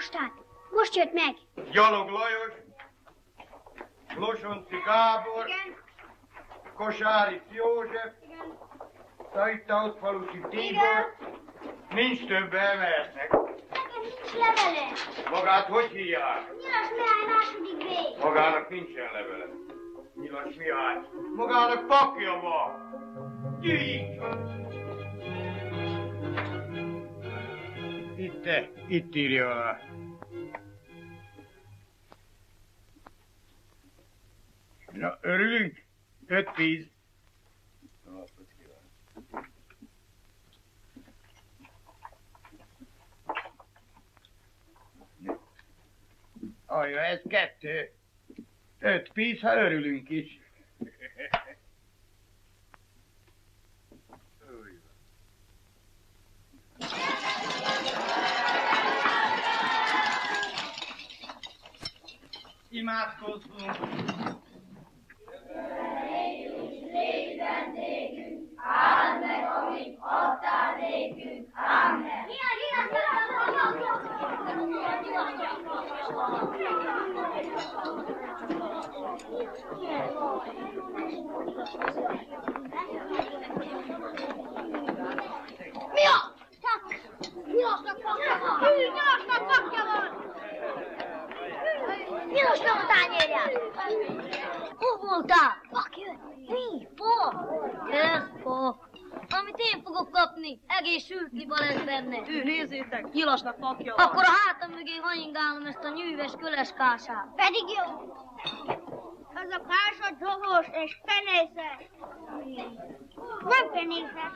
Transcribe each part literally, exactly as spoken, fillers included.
Most át. Most jött meg. Gyalog Lajos, Losonci Gábor, Igen. Kosáris József, Igen. Tajtautfalusi Tibor. Igen. Nincs több, elmehetnek. Nekem nincs levele. Magát hogy hívják? Nyilas Mihály második B. Magának nincsen levele. Nyilas Mihály. Magának pakja van. Gyűjjünk csak. Itt, te, itt írja alá. Na, örülünk? Öt tíz. Ajja, ez kettő. Öt píz, ha örülünk is. Imádkozzunk! Légy vendégünk, áld meg, amit adtál nékünk. Amen. Mi a? Pak! Nyilasnak pakja van! Hű, Nyilasnak pakja van! Nyilasnak a tányérját! Hol voltál? Pak jött! Mi? Pak? Ez pak. Amit én fogok kapni, egész sült liba lesz benne. Ő, nézzétek, Nyilasnak pakja van. Akkor a hátam mögé hanyingálom ezt a nyűves köles kását. Pedig jó. Az a kása dohos és penészes. Nem penészes.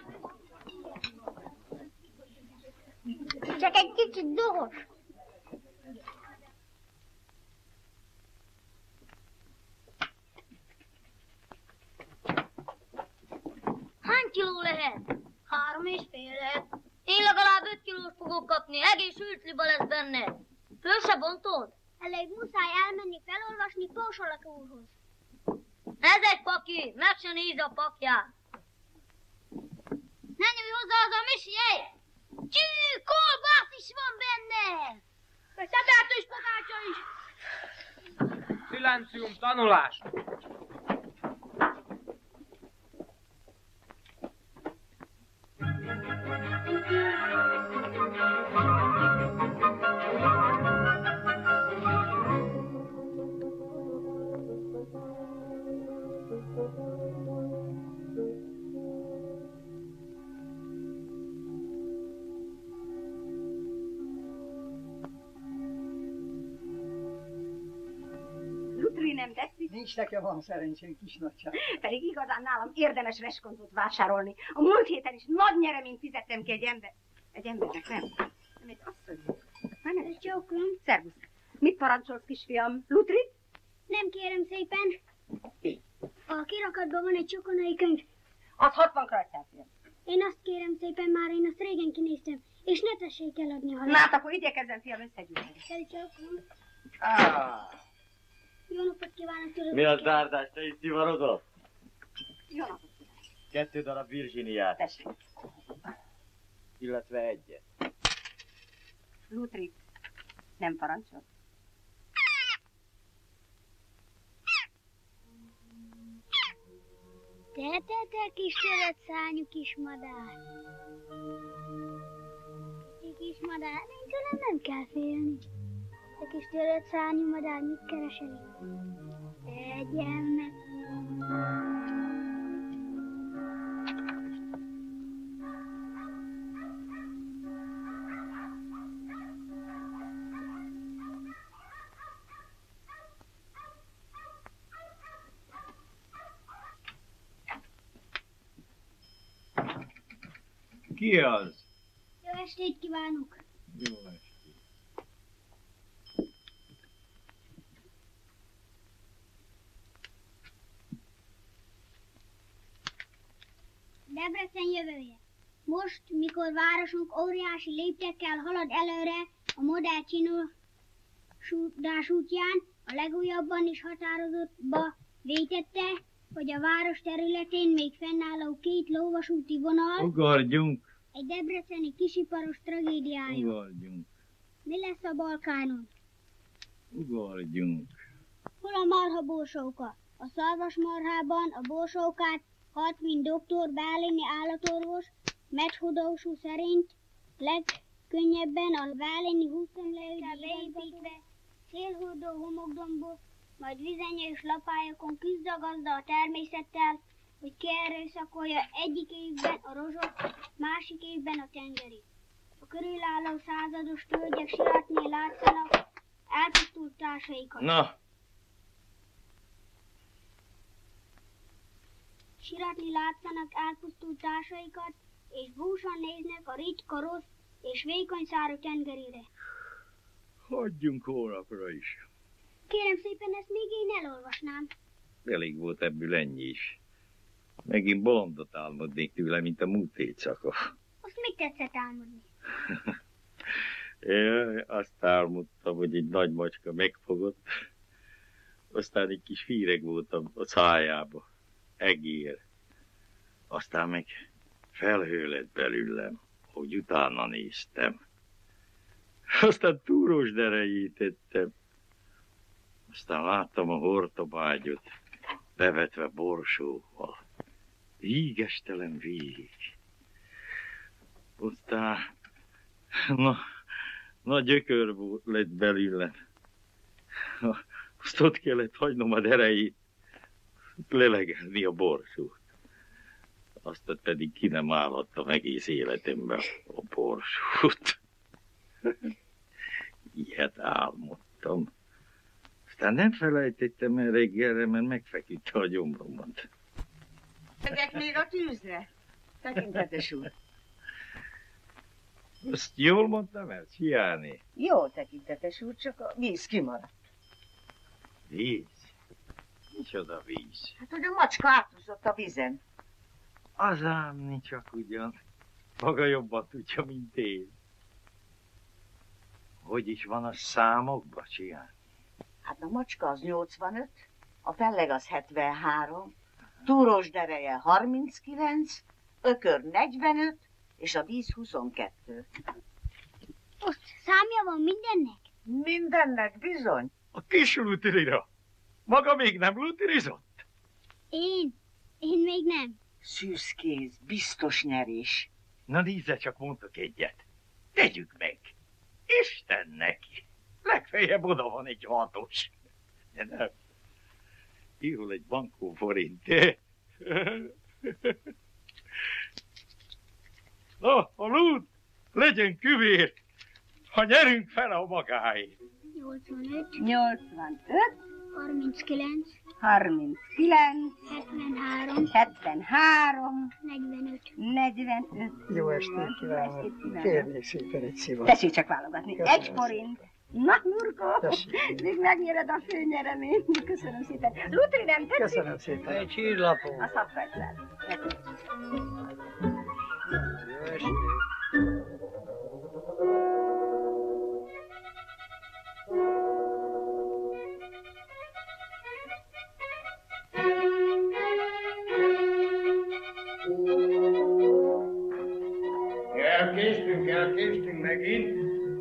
Csak egy kicsit dohos. Hány kiló lehet? Három és fél lehet. Én legalább öt kilót fogok kapni, egész sültliba lesz benne. Föl se bontod? Elég muszáj elmenni felolvasni Pósolak úrhoz. Ez egy paki, meg se néz a pakját. Ne nyújj hozzá az a misié! Csű, kolbász is van benne! Szedáltős pogácsa is! Szilencium, tanulás! Nem tetszik? Nincs nekem van szerencsén, kisnagyság. Pedig igazán nálam érdemes reskontot vásárolni. A múlt héten is nagy nyereményt fizettem ki egy ember... Egy embernek, nem? Nem, egy asszonynak. Nem, nem. Csókolom. Szervusz. Mit parancsolsz, kisfiam? Lutrit? Nem kérem szépen. A kirakatban van egy csokonai könyv. Az hatvan krajcárfél. Én azt kérem szépen, már én azt régen kinéztem, és ne tessék eladni, ha Na, hát akkor igyekezzen, fiam, összegyűjteni. Csókolom. Ah, Jó napot kívánok, tudod. mi az dárdás, te is szivarodol? Jó napot kívánok. Kettő darab Virginiát. Tessék. Illetve egyet. Lutrit. Nem parancsol? Te, te, te, kis törött szárnyú kis madár. Te kis madár, én tőlem nem kell félni. Te kis törött szárnyú madár, mit keresel itt? Egyen meg. Ki az? Jó estét kívánok! Jó estét. Debrecen jövője. Most, mikor városunk óriási léptekkel halad előre a modell csinálás útján, a legújabban is határozottba vétette, hogy a város területén még fennálló két lóvasúti vonal Ugorjunk, egy debreceni kisiparos tragédiája. ugorjunk. Mi lesz a Balkánon? Ugorjunk. Hol a marha borsóka? A szarvasmarhában a borsókát hat, mint doktor Bálini állatorvos, Methodósú szerint legkönnyebben a Bálini húszemlőkkel beépítve szélhordó homokdombok, majd vizenyős lapályokon küzd a gazda a természettel, hogy kierőszakolja egyik évben a rozsot, másik évben a tengerit. A körülálló százados tölgyek siratni látszanak elpusztult társaikat. Na, Siratni látszanak elpusztult társaikat, és búsan néznek a ritka, rossz és vékony szárú tengerire. hagyjunk hónapra is. Kérem szépen, ezt még én elolvasnám. Elég volt ebből ennyi is. Megint bolondot álmodnék tőle, mint a múlt éjszaka. Azt mit tetszett álmodni? Jaj, azt álmodtam, hogy egy nagy macska megfogott, aztán egy kis fíreg voltam a szájába, egér. Aztán meg felhő lett belőlem, hogy utána néztem. Aztán túrós derejét tettem. Aztán láttam a hortobágyot, bevetve borsóval. Vígestelen vég. Aztán, na, nagy gyökör lett belőlem. Azt ott kellett hagynom a derejét, lelegelni a borsót. Azt pedig ki nem állhattam egész életemben a borsót. Ilyet álmodtam. Aztán nem felejtettem el reggelre, mert megfeküdte a gyomromat. Tegek még a tűzre, tekintetes úr. Azt jól mondtam el, Csiáni? Jó, tekintetes úr, csak a víz kimaradt. Víz? Micsoda víz? Hát, hogy a macska átúszott a vízen. Az ámni csak ugyan. Maga jobban tudja, mint én. Hogy is van a számokba, Csiáni? Hát a macska az nyolcvanöt, a felleg az hetvenhárom, túrós dereje harminckilenc, ökör negyvenöt, és a víz huszonkettő. Ott számja van mindennek? Mindennek bizony. A kis lutirira. Maga még nem lutirizott? Én? Én még nem. Szűzkéz, biztos nyerés. Na nézze, csak mondok egyet. Tegyük meg. Istennek. Legfeljebb oda van egy hatos. De nem. Ihol egy bankó forint. Na, a lút legyen küvér, ha nyerünk fel a magáért. nyolcvanöt, nyolcvanöt, harminckilenc, harminckilenc, hetvenhárom, hetvenhárom, negyvenöt. negyvenöt. Jó estét kívánok. Kérnék szépen egy szivat. Tessék csak válogatni. Köszönöm Egy forint. Na, Murko, Tessék. még megnyered a főnyereményt. Köszönöm szépen. Lutri, nem tetszik? Köszönöm szépen. Egy csillapó. A szapfejtlen. Jó estét. Elkéstünk, elkéstünk megint.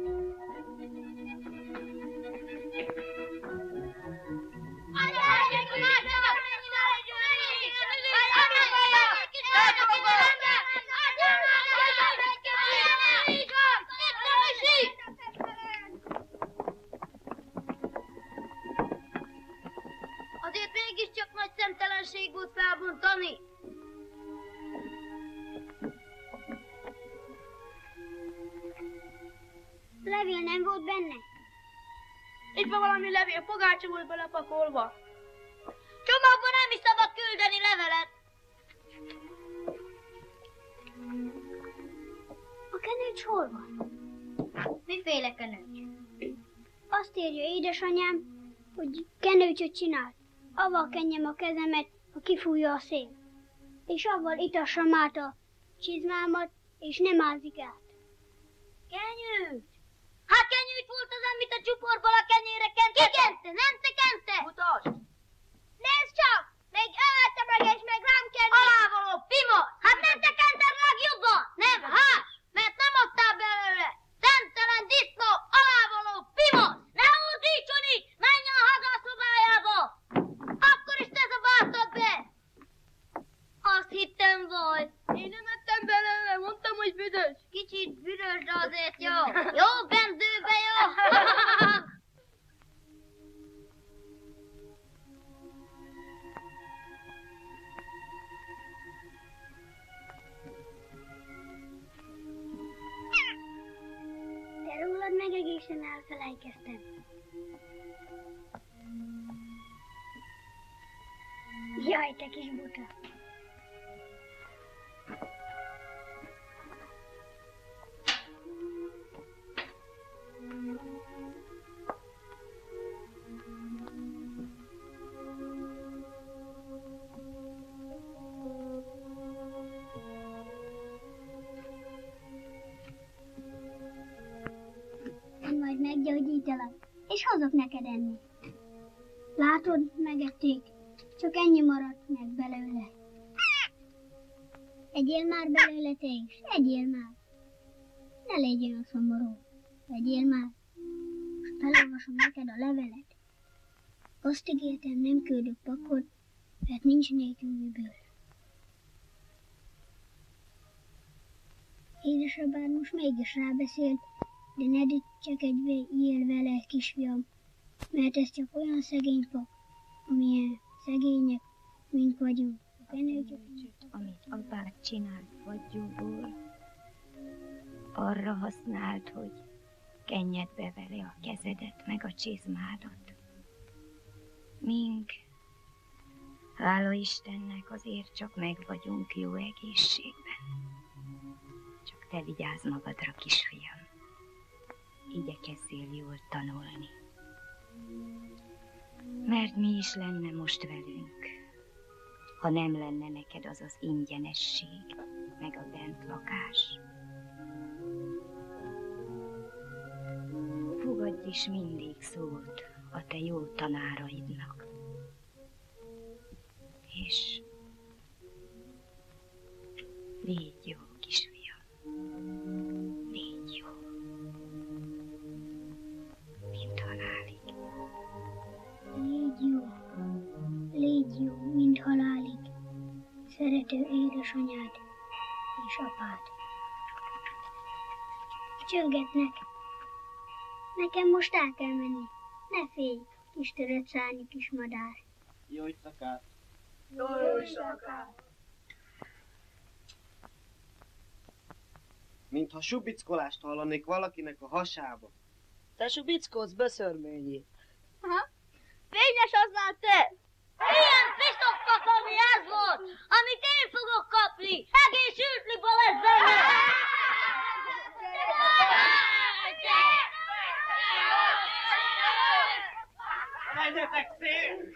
Azért mégiscsak nagy szemtelenség volt felbontani. Levél nem volt benne? Itt van valami levél, pogácsa volt belepakolva. Csomagban nem is szabad küldeni levelet. A kenőcs hol van? Miféle kenőcs? Azt írja édesanyám, hogy kenőcsöt csinált. Avval kenjem a kezemet, ha kifújja a szél. És avval itassam át a csizmámat, és nem ázik át. Kenyőt? Hát kenyőt volt az, amit a csuporból a kenyére kente. Ki kente? Nem te kente? Mutasd! Nézd csak! Még öltem meg, és még rám kenni. Alávaló, pima! Hát nem te kented legjobban? Nem, hát? Mert nem adtál belőle. Szemtelen disznó, alá erős, de azért jó. Jó bendőbe jó. De rólad meg egészen elfelejkeztem. Jaj, te kis buta. Majd meggyógyítalak, és hozok neked enni. Látod, megették. Csak ennyi maradt meg belőle. Egyél már belőle te is, egyél már. Ne légy olyan szomorú. Egyél már. Most felolvasom neked a levelet. Azt ígértem, nem küldök pakot, mert nincs nékünk miből. Édesapád most mégis rábeszélt, de ne dicsekedve él vele, kisfiam, mert ez csak olyan szegény pak, amilyen szegények, mint vagyunk. Amit apád csinált vagyúból, arra használt, hogy kenjed be vele a kezedet, meg a csizmádat. Mink, hála Istennek, azért csak meg vagyunk jó egészségben. Csak te vigyázz magadra, kisfiam. Igyekezzél jól tanulni. Mert mi is lenne most velünk, ha nem lenne neked az az ingyenesség, meg a bentlakás. Fogadj is mindig szót a te jó tanáraidnak. És légy jó, kisfiam, légy jó, mint halálig. Légy jó, légy jó, mint halálig, szerető édesanyád és apád. Csörgetnek. Nekem most el kell menni. Ne félj, kis törött szárnyú kis madár. Jó éjszakát! Jó éjszakát! Mintha subickolást hallanék valakinek a hasába. Te subickolsz, beszörményi. Aha. Fényes az már te! Ilyen piszokpak, ami ez volt, amit én fogok kapni! Egész ütliba lesz benne! Menjetek szét!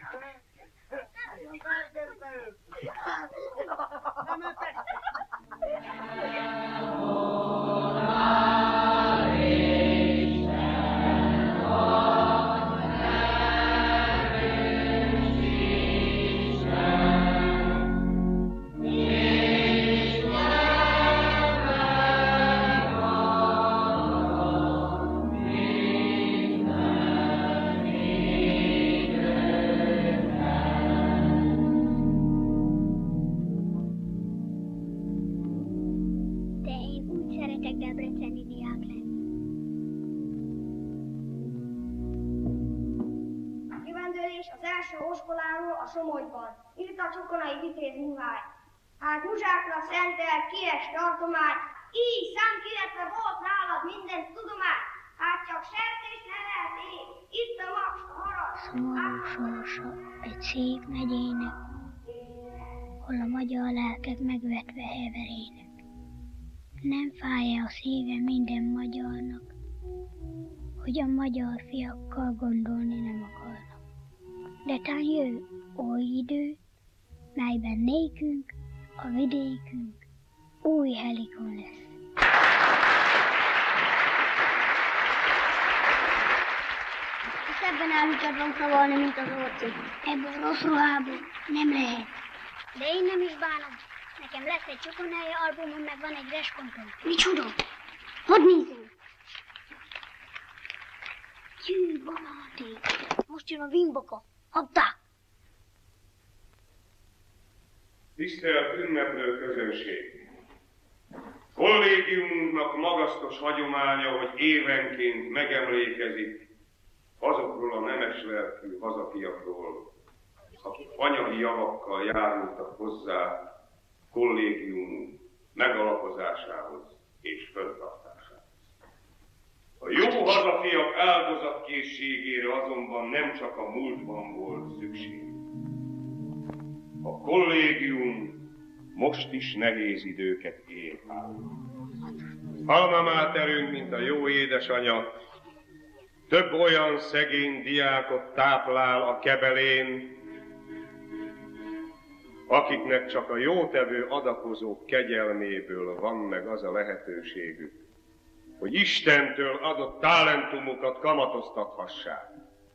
Somogyban. Írt a Csokonai Vitéz Mihály. Hát muzsákra szentelt kies tartomány, így számkiretve volt nálad minden tudomány. Hát csak sertés ne lehet ég, itt a maks, a harag. Szomorú sorsa egy szép megyének, hol a magyar lelkek megvetve heverének. Nem fáj-e a szíve minden magyarnak, hogy a magyar fiakkal gondolni nem akarnak. De tán jő oly idő, melyben nékünk, a vidékünk új helikon lesz. Szebben elhúgyadban szavalni, mint az orci. Ebből rossz ruhából nem lehet. De én nem is bánom. Nekem lesz egy Csokonai albumom, meg van egy reskontom. Micsoda? Hadd nézzünk! Jű, banáték. Most jön a vingbaka. Habdá! Tisztelt ünneplő közönség! Kollégiumunknak magasztos hagyománya, hogy évenként megemlékezik azokról a nemes lelkű hazafiakról, akik anyagi javakkal járultak hozzá kollégiumunk megalapozásához és fenntartásához. A jó hazafiak áldozatkészségére azonban nem csak a múltban volt szükség. A kollégium most is nehéz időket él át. Alma máterünk, mint a jó édesanya, több olyan szegény diákot táplál a kebelén, akiknek csak a jótevő adakozók kegyelméből van meg az a lehetőségük, hogy Istentől adott talentumukat kamatoztathassák.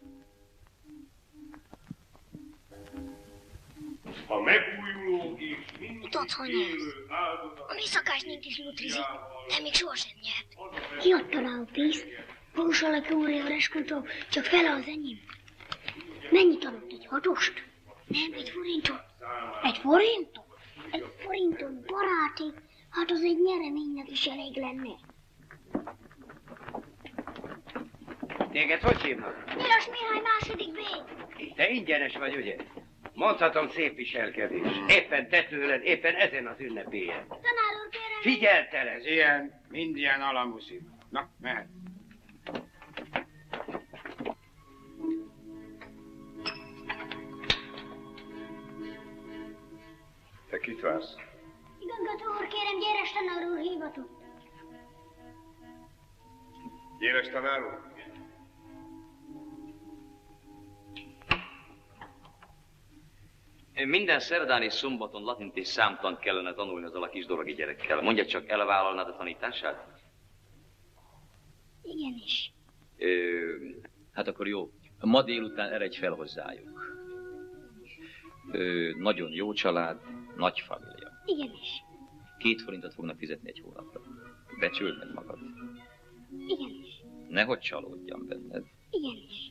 A megújuló és mindig élő áldozat... A mi szakásnénk is lutrizik, de még sohasem nyert. Ki adta rá a pénzt? Valós alakú óra eskultó, csak fele az enyém. Mennyit adott egy hatost? Nem, egy forintot. Egy forintot? Egy forintot, baráti. Hát az egy nyereménynek is elég lenne. Téged hogy hívnak? Nyilas Mihály második B. Te ingyenes vagy, ugye? Mondhatom, szép viselkedés. Éppen te tőled, éppen ezen az ünnepélyen. Tanár úr, kérem. Figyeltelek! Ilyen, mind ilyen alamuszi. Na, mehet. Te kit vársz? Igazgató úr, kérem, gyéres tanár úr hívatott. Gyéres tanár úr? Minden szerdán és szombaton latint és számtant kellene tanulni azzal a kis dorogi gyerekkel. Mondja csak, elvállalnád a tanítását? Igenis. Ö, hát akkor jó. Ma délután eredj fel hozzájuk. Ö, nagyon jó család, nagy família. Igenis. Két forintot fognak fizetni egy hónapra. Becsüld meg magad. Igenis. Nehogy csalódjam benned. Igenis.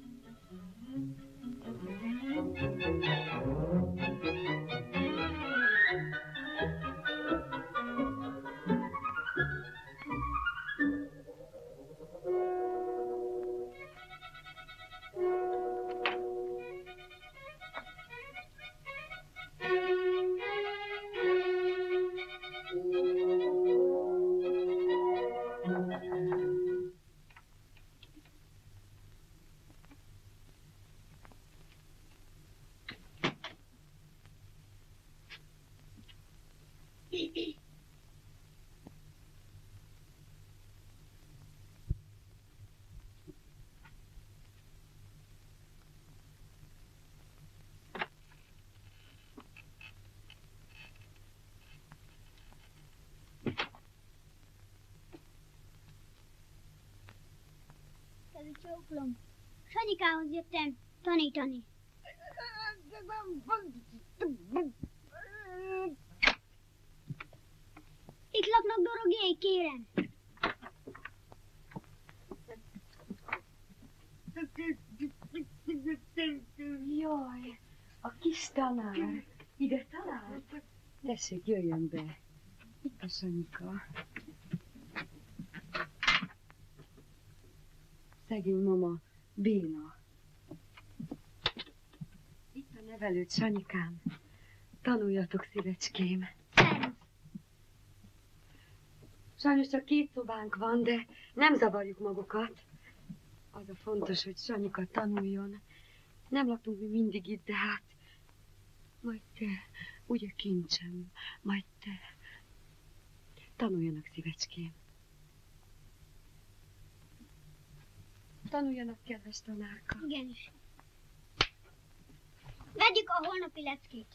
Csóklom. Sanyikához jöttem tanítani. Itt laknak dorogjék, kérem. Jaj, a kis tanár. Ide talált? Tessék, jöjjön be. Itt a Sanyika. Szegény mama, béna. Itt a nevelőd, Sanyikám. Tanuljatok, szívecském. Sajnos csak két szobánk van, de nem zavarjuk magukat. Az a fontos, hogy Sanyika tanuljon. Nem laktunk mi mindig itt, de hát... Majd te, ugye kincsem, majd te... Tanuljanak, szívecském. Tanuljanak, kedves tanárka. Igenis. Vegyük a holnapi leckét.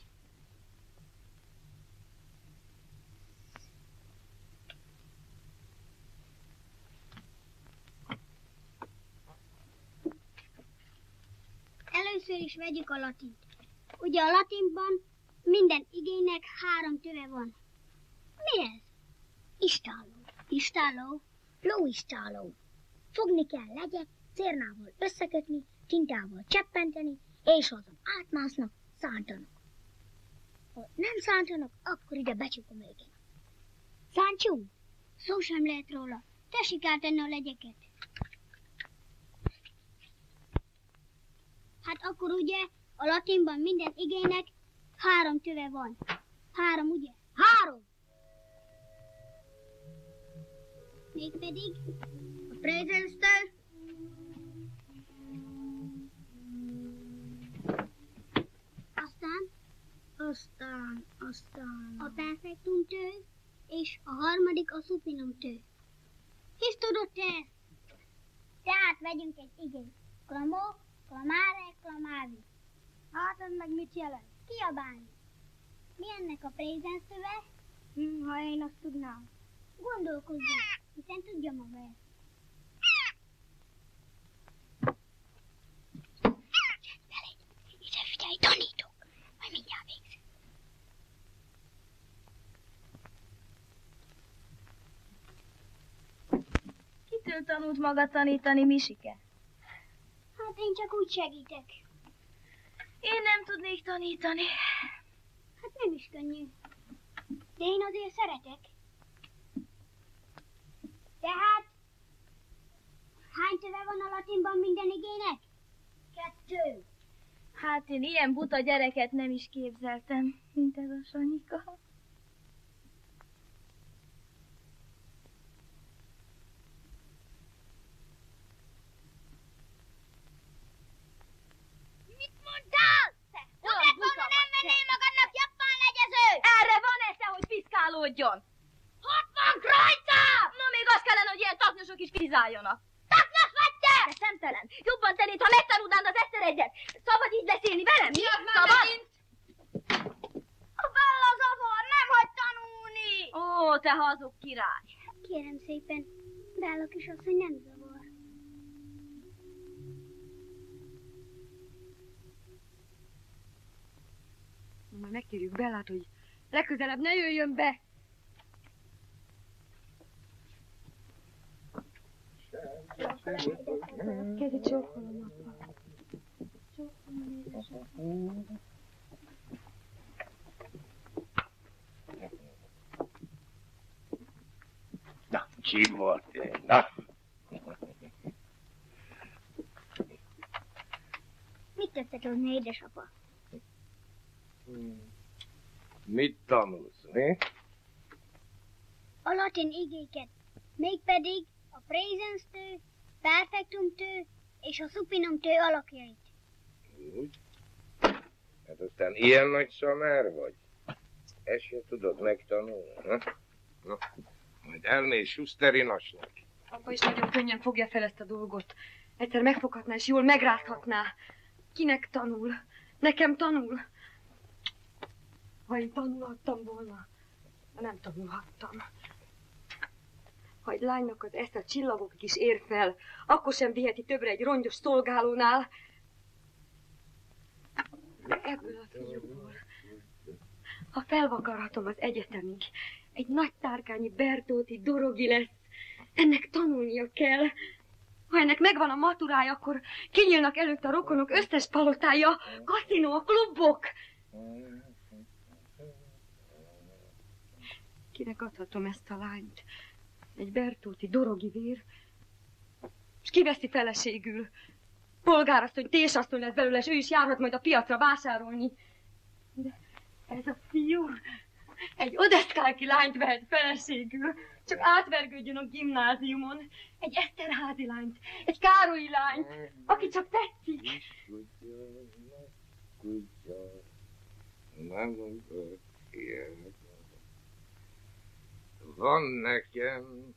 Először is vegyük a latint. Ugye a latinban minden igének három töve van. Mi ez? Istálló. Istálló? Lóistálló. Fogni kell legyet, cérnával összekötni, tintával cseppenteni, és azon átmásznak, szántanak. Ha nem szántanak, akkor ide becsukom őket. Szántsunk? Szó sem lehet róla. Tessék áttenni a legyeket. Hát akkor ugye a latinban minden igének három töve van. Három, ugye? Három! Mégpedig a presence-től, aztán, aztán, aztán a perfektumtől, és a harmadik a supinumtől. Hisz tudod te ezt? Tehát vegyünk egy igényt. Klamó, klamare, klamávi. Hát ez meg mit jelent? Kiabálni. Mi ennek a presence töve? Hm, ha én azt tudnám. Gondolkozzon, hiszen tudja maga ezt. Ide figyelj, tanítok, majd mindjárt végzünk. Kitől tanult maga tanítani, Misike? Hát én csak úgy segítek. Én nem tudnék tanítani. Hát nem is könnyű. De én azért szeretek. Tehát, hány töve van a latinban minden igének? Kettő. Hát én ilyen buta gyereket nem is képzeltem, mint ez a Sanyika. Mit mondtál? Tudod volna, nem vennél magadnak japán legyezőt? Erre van esze, hogy piszkálódjon. Hat van rajta! Na még az kellene, hogy ilyen taknyosok is kizáljanak. Taknyos vagy te! De szemtelen. Jobban tennéd, ha megtanulnád az Eszter egyet. Szabad így beszélni velem? Mi? Szabad? A Bella zavar, nem hagy tanulni! Ó, te hazug király. Kérem szépen, Bella kisasszony nem zavar. Majd megkérjük Bellát, hogy legközelebb ne jöjjön be. Kezi csókolom, apa. Csókolom, édesem. Na, csíp volt én, na. Mit tettek tudni, édesapa? Mit tanulsz, mi? A latin igéket, mégpedig a presence-től, perfektumtől és a supinumtől alakjait. Úgy? Hát aztán ilyen nagy szamár vagy? Ezt se tudod megtanulni, ha? Na, majd elmész Schusterinasnak. Apa is nagyon könnyen fogja fel ezt a dolgot. Egyszer megfoghatná és jól megrázhatná. Kinek tanul? Nekem tanul? Ha én tanulhattam volna, de nem tanulhattam. Ha egy lánynak az esze csillagokig is ér fel, akkor sem viheti többre egy rongyos szolgálónál. De ebből a fiúból, ha felvakarhatom az egyetemig, egy nagy tárkányi Bertóti Dorogi lesz, ennek tanulnia kell. Ha ennek megvan a maturája, akkor kinyílnak előtt a rokonok összes palotája, kaszinó, a klubok. Kinek adhatom ezt a lányt? Egy Bertóti Dorogi vér, és kiveszi feleségül. Polgárasszony, tésasszony lesz belőle, és ő is járhat majd a piacra vásárolni. De ez a fiú egy odeszkálki lányt vehet feleségül, csak átvergődjön a gimnáziumon. Egy Eszterházi lányt, egy Károlyi lányt, aki csak tetszik. Nem mondok ilyenek. Van nekem.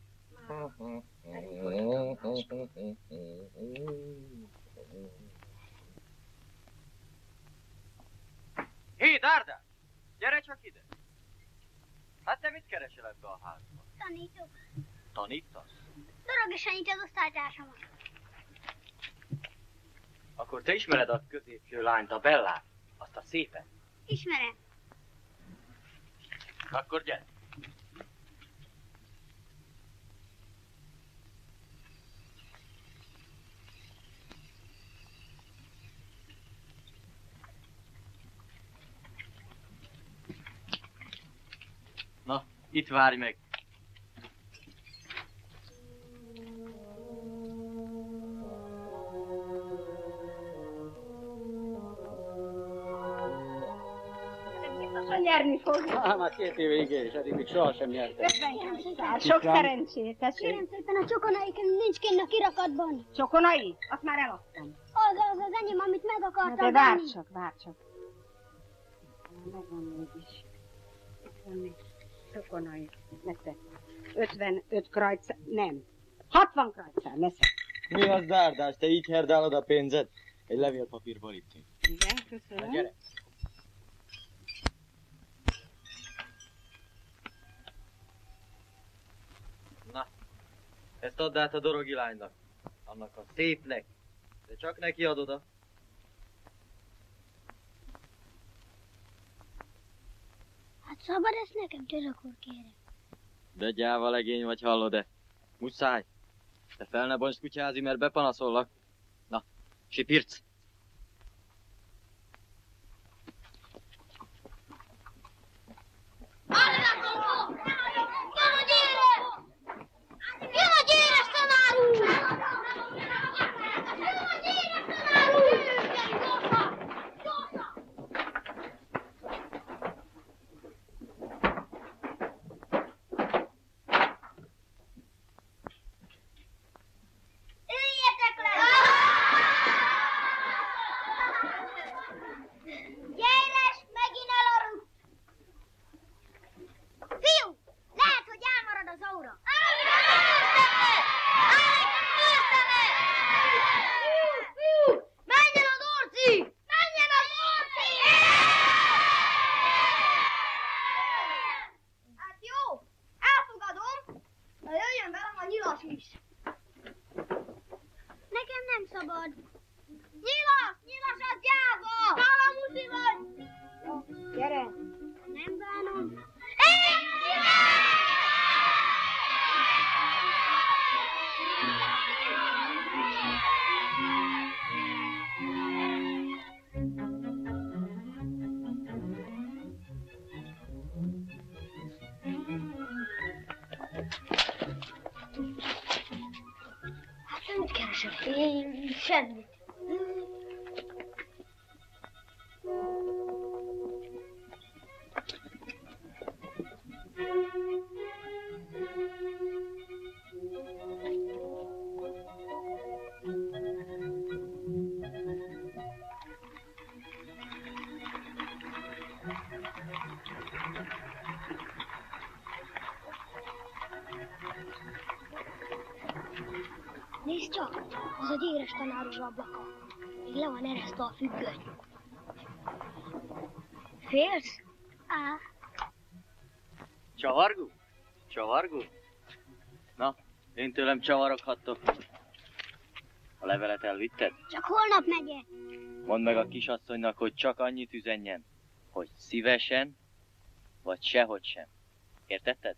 Hé, Dárda! Gyere csak ide! Hát te mit keresel ebbe a házba? Tanítok. Tanítasz? Dorogi Sanyit az osztálytársamat. Akkor te ismered a középső lányt, a Bellát? Azt a szépet? Ismerem. Akkor gyere! Na, itt várj meg. nyerni fog. Hát már két éve igen, és eddig még sohasem nyertem. ötvenkilenc. Sok szerencsét, tessék. Kérem szépen, a csokonaik nincs kinn a kirakatban. Csokonai? Azt már eladtam. Az, az, az enyém, amit meg Na akartam de várj venni. csak, várj csak. Megvan mégis. Itt van még csokonai. Nektek. ötvenöt krajcár, nem. hatvan krajcár, leszek. Mi az, Dárdás, te így herdálod a pénzed? Egy levélpapírból itt. Igen, köszönöm. Na, gyere. Na, ezt add át a dorogi lánynak. Annak a szépnek. De csak neki adod a... Hát szabad ezt nekem, török úr, kérem. De gyáva legény vagy, hallod-e? Muszáj. Te fel ne bonts kutyázni, mert bepanaszollak. Na, sipirc. Én semmit. Nézd csak, az a gyéres tanáros ablaka. Még le van eresztve a függöny. Félsz? Á. Csavargó? Csavargó? Na, én tőlem csavaroghattok. A levelet elvitted? Csak holnap megyek. Mondd meg a kisasszonynak, hogy csak annyit üzenjen, hogy szívesen, vagy sehogy sem. Értetted?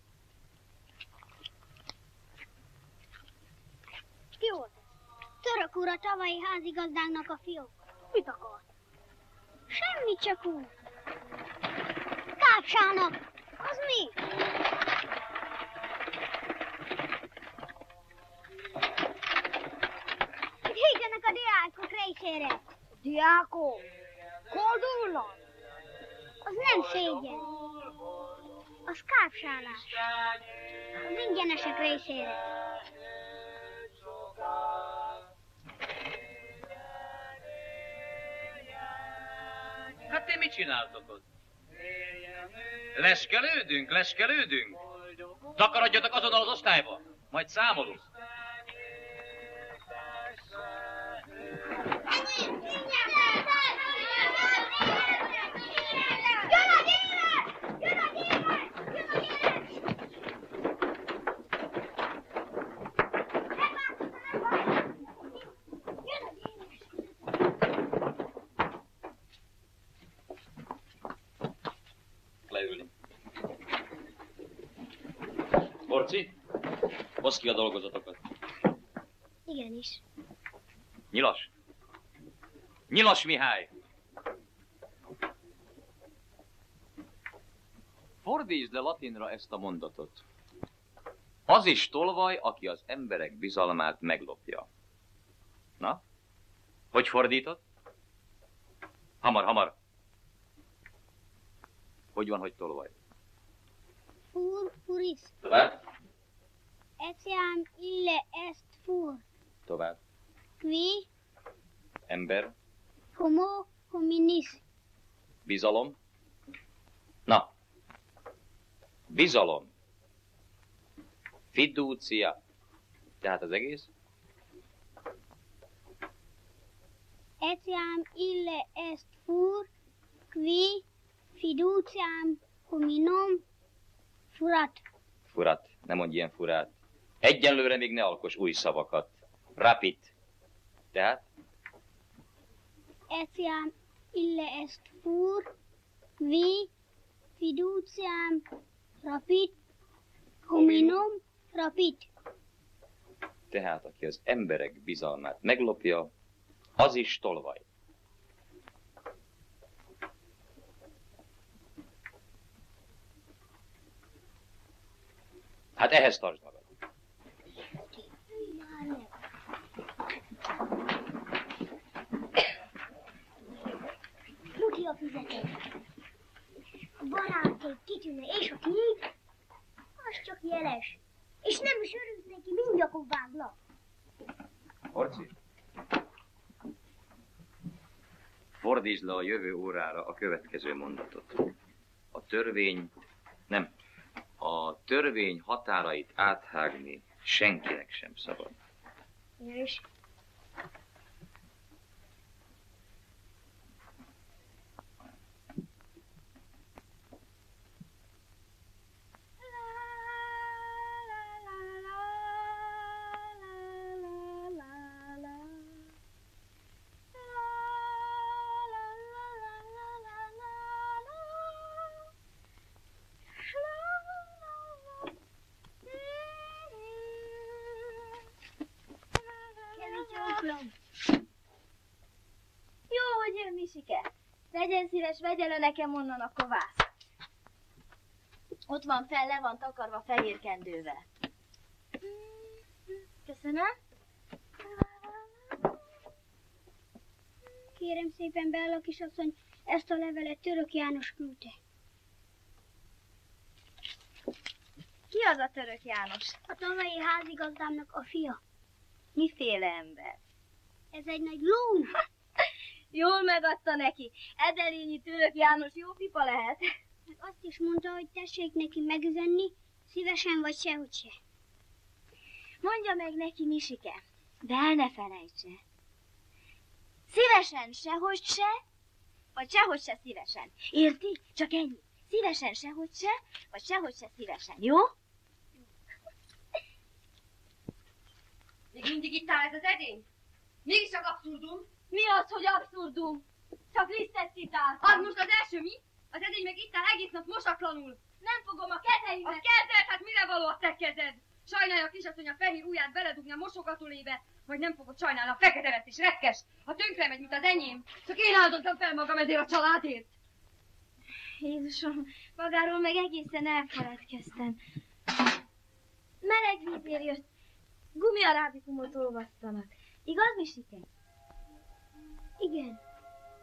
Ki volt ez? Török úr, a tavalyi házigazdánknak a fiók. Mit akar? Semmi, csak úgy. Kápsának. Az mi? Higganak a diákok részére. Diákok? Koldulnak? Az nem szégyen. Az kápsálás. Az ingyenesek részére. Hát ti mit csináltok ott? Leskelődünk, leskelődünk. Takarodjatok azonnal az osztályba, majd számolunk. Leülni. Borci, hozd ki a dolgozatokat. Igenis. Nyilas. Nyilas Mihály! Fordítsd le latinra ezt a mondatot. Az is tolvaj, aki az emberek bizalmát meglopja. Na? Hogy fordított? Hamar, hamar. Hogy van, hogy tolvaj? Fur, furis. Tovább? Etiam ille est fur. Tovább. Qui Ember. homo hominis. Bizalom. Na. Bizalom. Fiducia. Tehát az egész? Etiam ille est fur, qui fiduciam hominum furat. Furat. Ne mondj ilyen furát. Egyenlőre még ne alkos új szavakat. Rapid. Tehát? Etiam ille est fur, qui fiduciam rapid hominum rapid. Tehát, aki az emberek bizalmát meglopja, az is tolvaj. Hát ehhez tartsd magad. Muti a fizetés. A baráték kitűnő, és a tiéd, az csak jeles. És nem is örülsz neki, mindjárt váglak. Orci? Fordítsd le a jövő órára a következő mondatot. A törvény, nem, a törvény határait áthágni senkinek sem szabad. És Jó, hogy jön, Misike. Legyen szíves, vegye le nekem onnan a kovászt. Ott van fel, le van takarva fehér kendővel. Köszönöm. Kérem szépen, Bella kisasszony, ezt a levelet Török János küldte. Ki az a Török János? A tavalyi házigazdámnak a fia. Miféle ember? Ez egy nagy lón. Jól megadta neki. Edelényi Török János jó pipa lehet. Meg azt is mondta, hogy tessék neki megüzenni, szívesen vagy sehogy se. Mondja meg neki, Misike, de el ne felejtse. Szívesen sehogy se, vagy sehogy se szívesen. Érti? Csak ennyi. Szívesen sehogy se, vagy sehogy se szívesen. Jó? Még mindig itt áll ez az edény? Mégis csak abszurdum. Mi az, hogy abszurdum? Csak lisztet citáltam. Az most az első mi? Az edény meg itt áll egész nap mosatlanul. Nem fogom a kezeimet. A kezed? Hát mire való a te kezed? Sajnálja a kisasszony a fehér ujját beledugni a mosogatólébe, vagy nem fogod sajnálni a feketevet is retkes, ha tönkre megy, mint az enyém. Csak én áldoztam fel magam ezért a családért. Jézusom, magáról meg egészen elfeledkeztem. Meleg vízért jött. Gumiarábikumot olvasztanak. Igaz, Misike? Igen.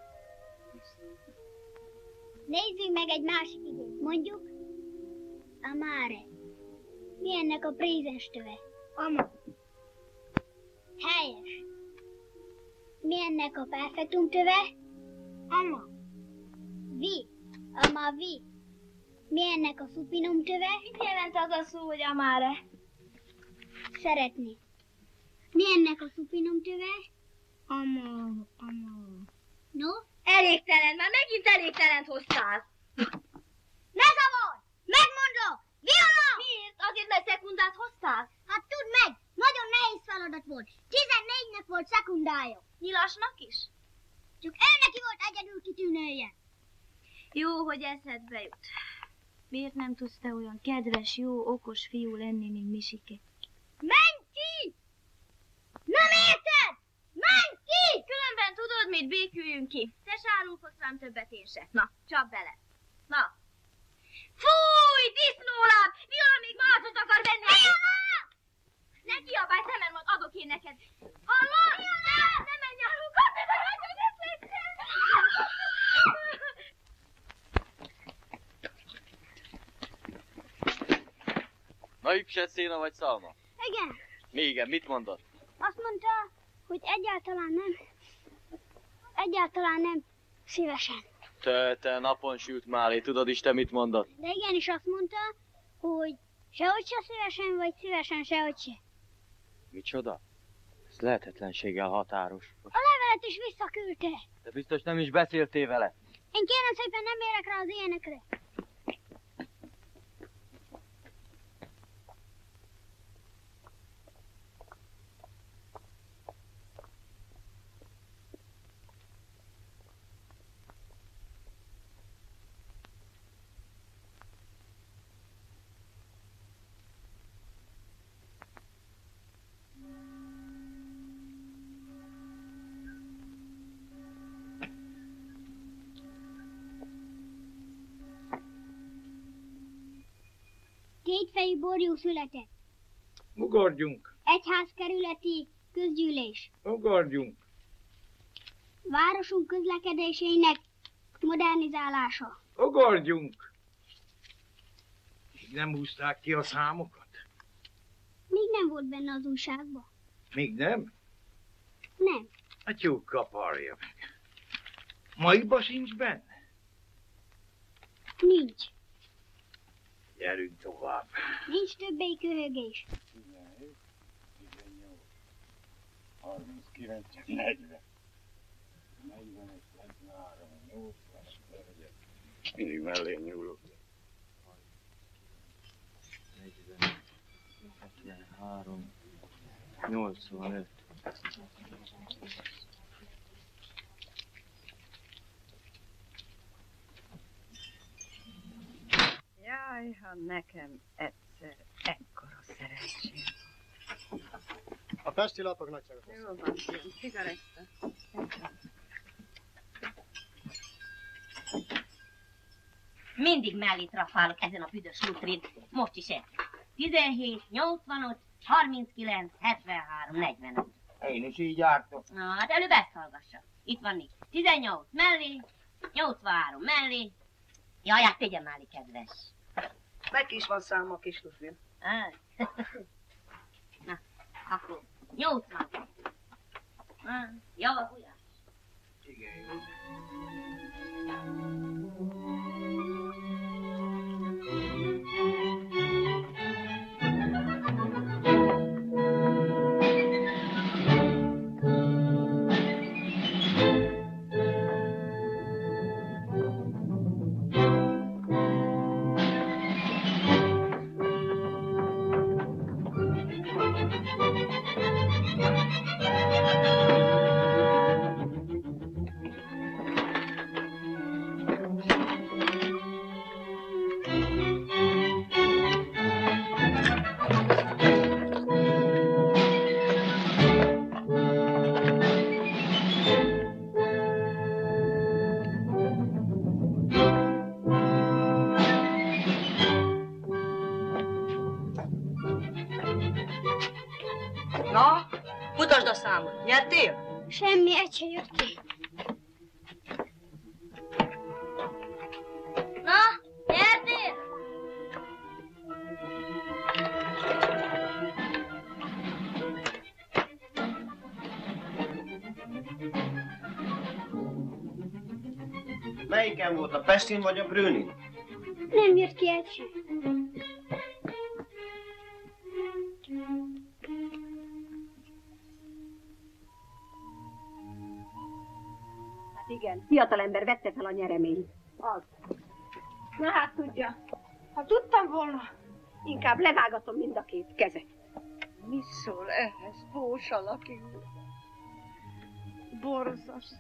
Nézzük meg egy másik igényt. Mondjuk, amare. Mi ennek a prézens töve? Ama. Helyes. Mi ennek a perfektum töve? Ama. Vi. Ama vi. Mi ennek a supinum töve? Mit jelent az a szó, hogy amare? Szeretni. Mi ennek a supinum töve? Ama, ama. No? Elégtelen, már megint elégtelent hoztál. Ne zavarj! Megmondom! Viola! Miért? Azért, mert szekundát hoztál? Hát tudd meg! Nagyon nehéz feladat volt. Tizennégynek volt szekundája. Nyilasnak is? Csak ő neki volt egyedül kitűnője. Jó, hogy eszedbe jut. Miért nem tudsz te olyan kedves, jó, okos fiú lenni, mint Misike? Menj ki! Nem érted? Menj ki! Különben tudod mit, béküljünk ki. Te se árulkodsz rám többet, én se. Na, csap bele. Na. Fúj, disznóláb! Viola még másot akar venni. Viola! Ne kiabálj, te, mert majd adok én neked. Hallod? Ne, ne menj árulkodni, mert hagyod ezt legyen. Frissett széna vagy szalma? Igen. Mi igen, mit mondott? Azt mondta, hogy egyáltalán nem. Egyáltalán nem szívesen. Te, te napon sült Málé, tudod is te mit mondott? De igenis azt mondta, hogy sehogy se szívesen, vagy szívesen sehogy se. Micsoda? Ez lehetetlenséggel határos. A levelet is visszaküldte. De biztos nem is beszéltél vele. Én kérem szépen nem érek rá az ilyenekre. Kétfejű borjú született. Ugorjunk, Egyházkerületi közgyűlés. ugorjunk. Városunk közlekedésének modernizálása. Ugorjunk. Még nem húzták ki a számokat? Még nem volt benne az újságban. Még nem? Nem. Hát jó, kaparja meg. Maiba sincs benne? Nincs. Gyerünk tovább. Nincs többé köhögés. tizenhét, tizennyolc, harminckilenc, negyven. negyvenegy, negyvenhárom, nyolcvan, negyven. Mindig mellé nyúlok. negyven, hetvenhárom, nyolcvanöt. Jaj, ha nekem egyszer ekkora szerencsém. A pesti lapok nagyságot. Jó van, fiam, cigaretta. Mindig mellé trafálok ezen a büdös lutrin. Most is ez. tizenhét, nyolcvanöt, harminckilenc, hetvenhárom, negyvenöt. Én is így jártok. Na, hát előbb ezt hallgassa. Itt van négy. tizennyolc mellé, nyolcvanhárom mellé. Jaj, hát tegye már, kedves. Meg is van száma a kis lutrin. Na, akkor nyolcvan. Java hújás. Igen, jó. Na, mutasd a számot. Nyertél? Semmi, egy se jött ki. Na, nyertél? Melyiken volt, a Pestin vagy a Brünin? Nem jött ki egy se. Hát igen, fiatalember vette fel a nyereményt. Az. Na hát tudja, ha tudtam volna, inkább levágatom mind a két kezet. Mi szól ehhez, Bós alaki úr? Borzasztó.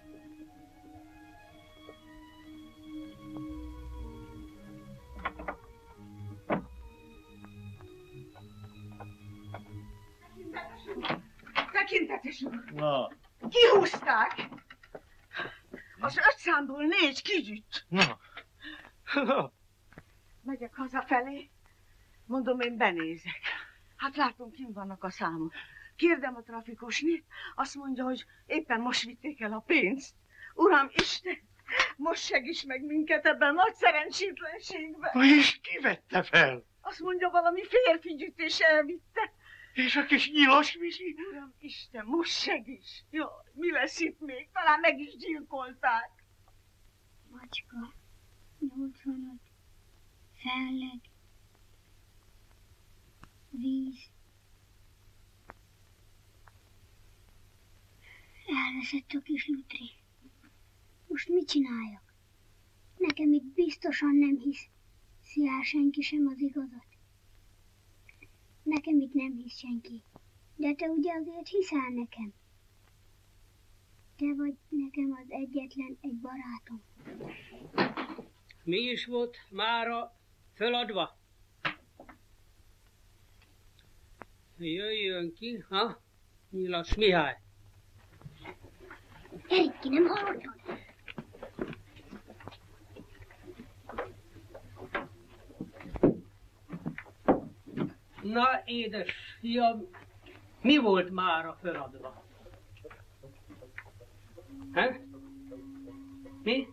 Tekintetes úr! Na, Kihúzták! Az öt számból négy kiüt. na. Na. Megyek hazafelé, mondom, én benézek. Hát látom, kint vannak a számok. Kérdem a trafikosnit, azt mondja, hogy éppen most vitték el a pénzt. Uram Isten, most segíts meg minket ebben a nagy szerencsétlenségben. És ki vette fel? Azt mondja, valami férfigyűjt és elvitte. És a kis nyilas visi? Uram Isten, most segíts! Jaj, mi lesz itt még? Talán meg is gyilkolták. Macska, nyolcvanöt, felleg, víz. Elveszett a kis Lutri. Most mit csináljak? Nekem itt biztosan nem hisz el senki sem az igazat. Nekem itt nem hisz senki. De te ugye azért hiszel nekem? Te vagy nekem az egyetlen egy barátom. Mi is volt mára föladva? Jöjjön ki, ha? Nyilas Mihály. Erik, ki nem hallottad? Na, édes fiam, mi volt mára föladva? He? Mi?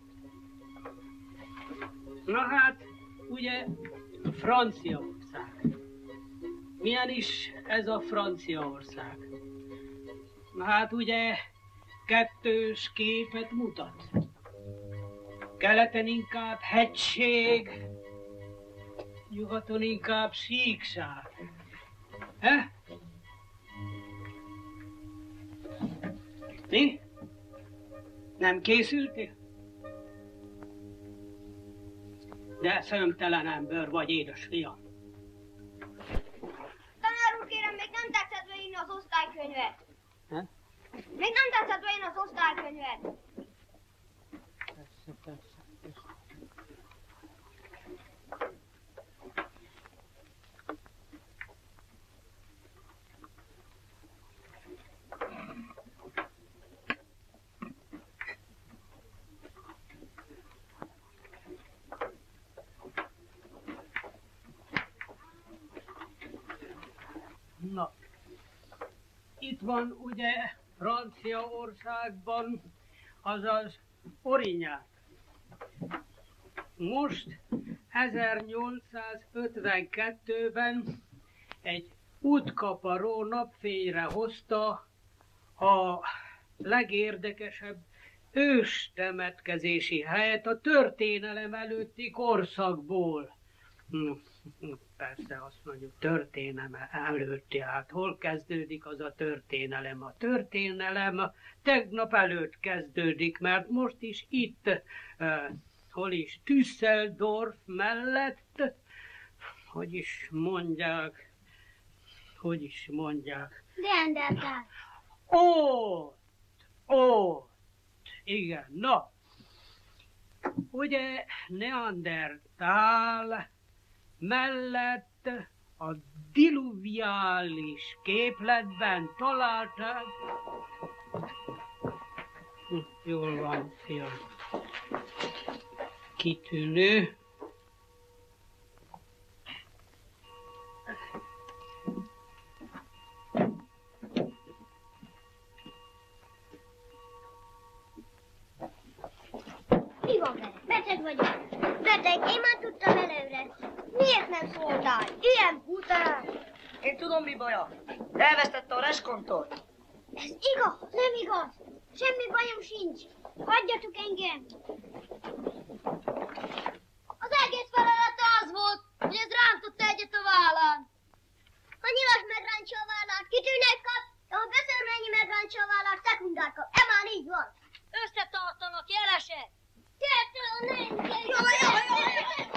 Na hát, ugye, Franciaország. Milyen is ez a Franciaország? Na hát ugye, kettős képet mutat. Keleten inkább hegység, nyugaton inkább síkság. He? Mi? Nem készültél? De szömtelen ember vagy, édesfiam. Tanár úr, kérem, még nem tetszett beírni az osztálykönyvet. He? Még nem tetszett beírni az osztálykönyvet. Persze, persze. Na, itt van ugye Franciaországban, azaz Orinyák. Most ezernyolcszázötvenkettőben egy útkaparó napfényre hozta a legérdekesebb őstemetkezési helyet a történelem előtti korszakból. Persze azt mondjuk történelem előtti, hát hol kezdődik az a történelem? A történelem tegnap előtt kezdődik, mert most is itt, uh, hol is, Düsseldorf mellett, hogy is mondják, hogy is mondják. Neandertál. Ott, ott, igen, na. Ugye Neandertál mellett a diluviális képletben találták. Jól van, fiam. Kitűnő. Mi van vele? Beteg vagyok. Beteg, én már tudtam előre. Miért nem szóltál? Ilyen után. Én tudom, mi baja. Elvesztette a reskontól. Ez igaz, nem igaz. Semmi bajom sincs. Hagyjatok engem. Az egész feladata az volt, hogy ez rántotta egyet a vállán. Ha nyilas megrántja a vállát, kitűnek kap, de ha beszörmennyi megrántja a vállát, szekundár kap. E már így van. Összetartanak, jelesek! Kettő, négy, kettő, jó, jó, jó, jó.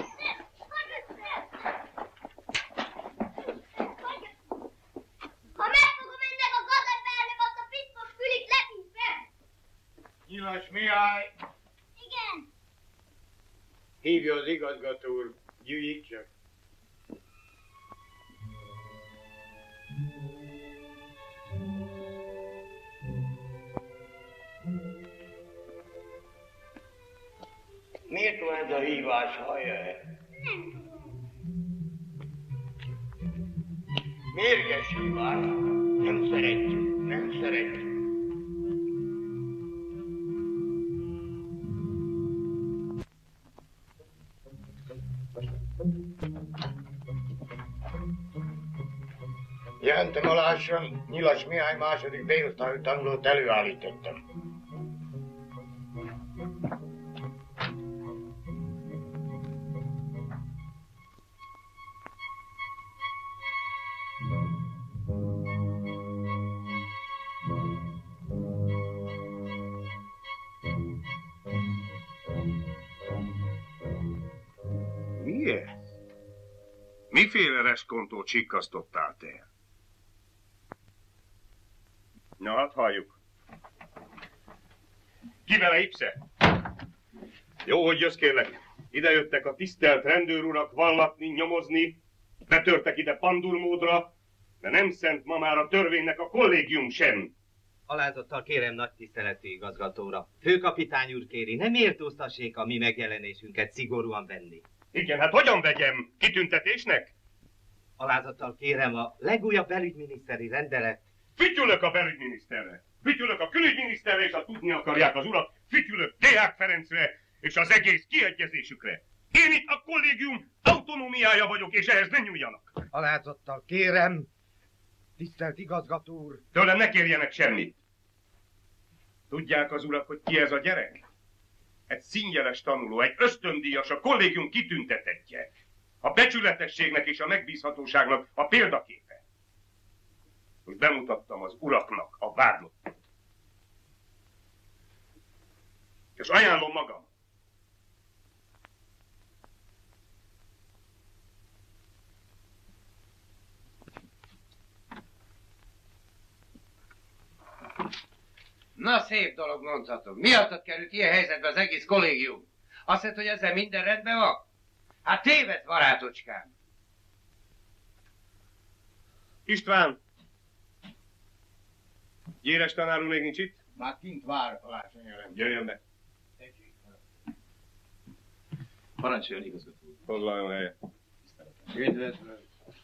Ha megfogom ennek a gazembernek azt a piszkos fülit, lepint fel! Nyilas Mihály! Igen. Hívja az igazgató úr, gyűjjük csak. Miért van ez a hívás haja-e? Nem tudom. Mérges hívás. Nem szeretjük, nem szeretjük. Jelentem alássam, Nyilas Mihály második B-osztályú tanulót előállítottam. Mi ez? Miféle reskontót sikkasztottál te? Na, hát halljuk. Ki vele, Ipsze? Jó, hogy jössz, kérlek. Ide jöttek a tisztelt rendőrurak vallatni, nyomozni, betörtek ide pandurmódra, de nem szent ma már a törvénynek a kollégium sem. Alázattal kérem nagy tiszteletű igazgatóra. Főkapitány úr kéri, nem méltóztassék a mi megjelenésünket szigorúan venni. Igen, hát hogyan vegyem? Kitüntetésnek? Alázattal kérem a legújabb belügyminiszteri rendelet. Fütyülök a belügyminiszterre, fütyülök a külügyminiszterre, és ha tudni akarják az urak, fütyülök Deák Ferencre és az egész kiegyezésükre. Én itt a kollégium autonómiája vagyok, és ehhez ne nyúljanak. Alázattal kérem, tisztelt igazgató úr. Tőlem ne kérjenek semmit. Tudják az urak, hogy ki ez a gyerek? Egy színjeles tanuló, egy ösztöndíjas, a kollégium kitüntetettje. A becsületességnek és a megbízhatóságnak a példaképe. Most bemutattam az uraknak a vádlottat. És ajánlom magam. Na, szép dolog, mondhatom. Miattad került ilyen helyzetbe az egész kollégium? Azt hiszed, hogy ezzel minden rendben van? Hát téved, barátocskám. István! Gyéres tanár úr még nincs itt? Már kint vár, Kalácsonyelem. Jöjjön be. Parancsoljon, igazgató úr. Foglaljon helyet. Üdvözlöm.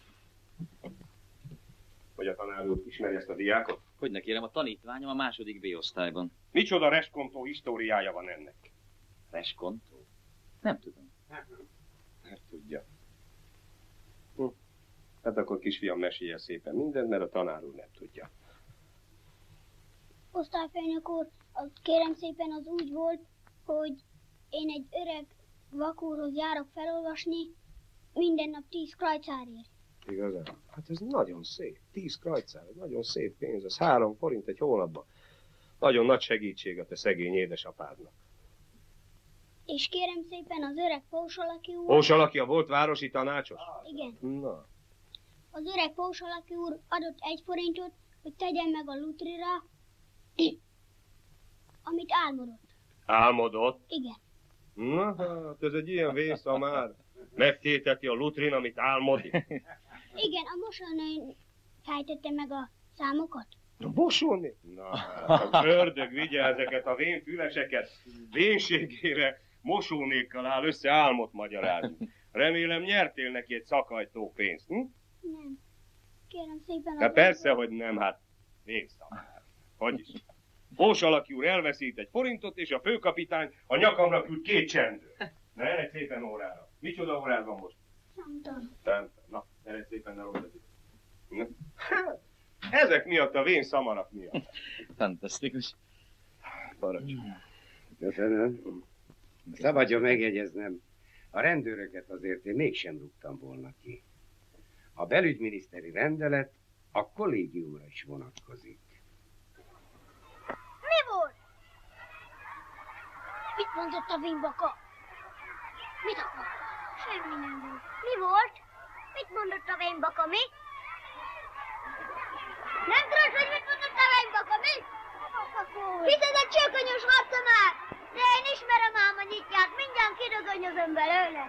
Hogy a tanár úr ismeri ezt a diákot? Hogy ne kérem, a tanítványom a második B-osztályban. Micsoda reskontó históriája van ennek? Reskontó? Nem tudom. Hát tudja. Hm. Hát akkor kisfiam mesélje szépen mindent, mert a tanár úr nem tudja. Osztályfőnök úr, az kérem szépen az úgy volt, hogy én egy öreg vakúrhoz járok felolvasni, minden nap tíz krajcárért. Igazán? Hát ez nagyon szép. Tíz krajcár, nagyon szép pénz. Ez három forint egy hónapban. Nagyon nagy segítség a te szegény édesapádnak. És kérem szépen az öreg Pósolaki úr... Pósolaki a volt városi tanácsos? Igen. Na. Az öreg Pósolaki úr adott egy forintot, hogy tegyen meg a lutrira, amit álmodott. Álmodott? Igen. Na hát, ez egy ilyen vésza már. Megtéteti a lutrin, amit álmodik. Igen, a mosónő fejtette meg a számokat. A mosónő? Na, az ördög vigye ezeket a vénfüleseket. Vénségére mosónékkal áll össze álmot magyarázni. Remélem nyertél neki egy szakajtó pénzt, hm? Nem. Kérem szépen... De persze, hogy nem, hát vésza már. Hogyis? Pósalaki úr elveszít egy forintot, és a főkapitány a nyakamra küld két csendőt. Na, eredj szépen órára. Micsoda órád van most? Számtalan. Na, eredj szépen, ne rosszat. Ezek miatt, a vén szamarak miatt. Fantasztikus. Parancsolj. Köszönöm. Szabadjon megjegyeznem, a rendőröket azért én mégsem rúgtam volna ki. A belügyminiszteri rendelet a kollégiumra is vonatkozik. Mi volt? Mit mondott a vénbaka? Mit akar? Semmi nem volt. Mi volt? Mit mondott a vénbaka, mi? Nem tudod, hogy mit mondott a vénbaka, mi? Hiszed egy csökönyös harca már? De én ismerem ám a nyitját, mindjárt kidögönyözöm belőle.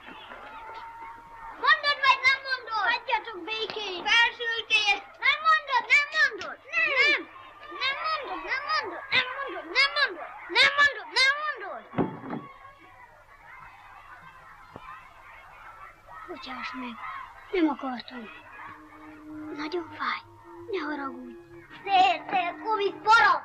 Mondod vagy nem mondod? Hagyjatok békén. Felsültél. Nem mondod, nem mondod. Nem. Nem. Nem mondod, nem mondod, nem mondod, nem mondod, nem mondod, nem mondod. Bocsáss meg, nem akartam. Nagyon fáj, ne haragudj. Szél, szél, kovisz, para!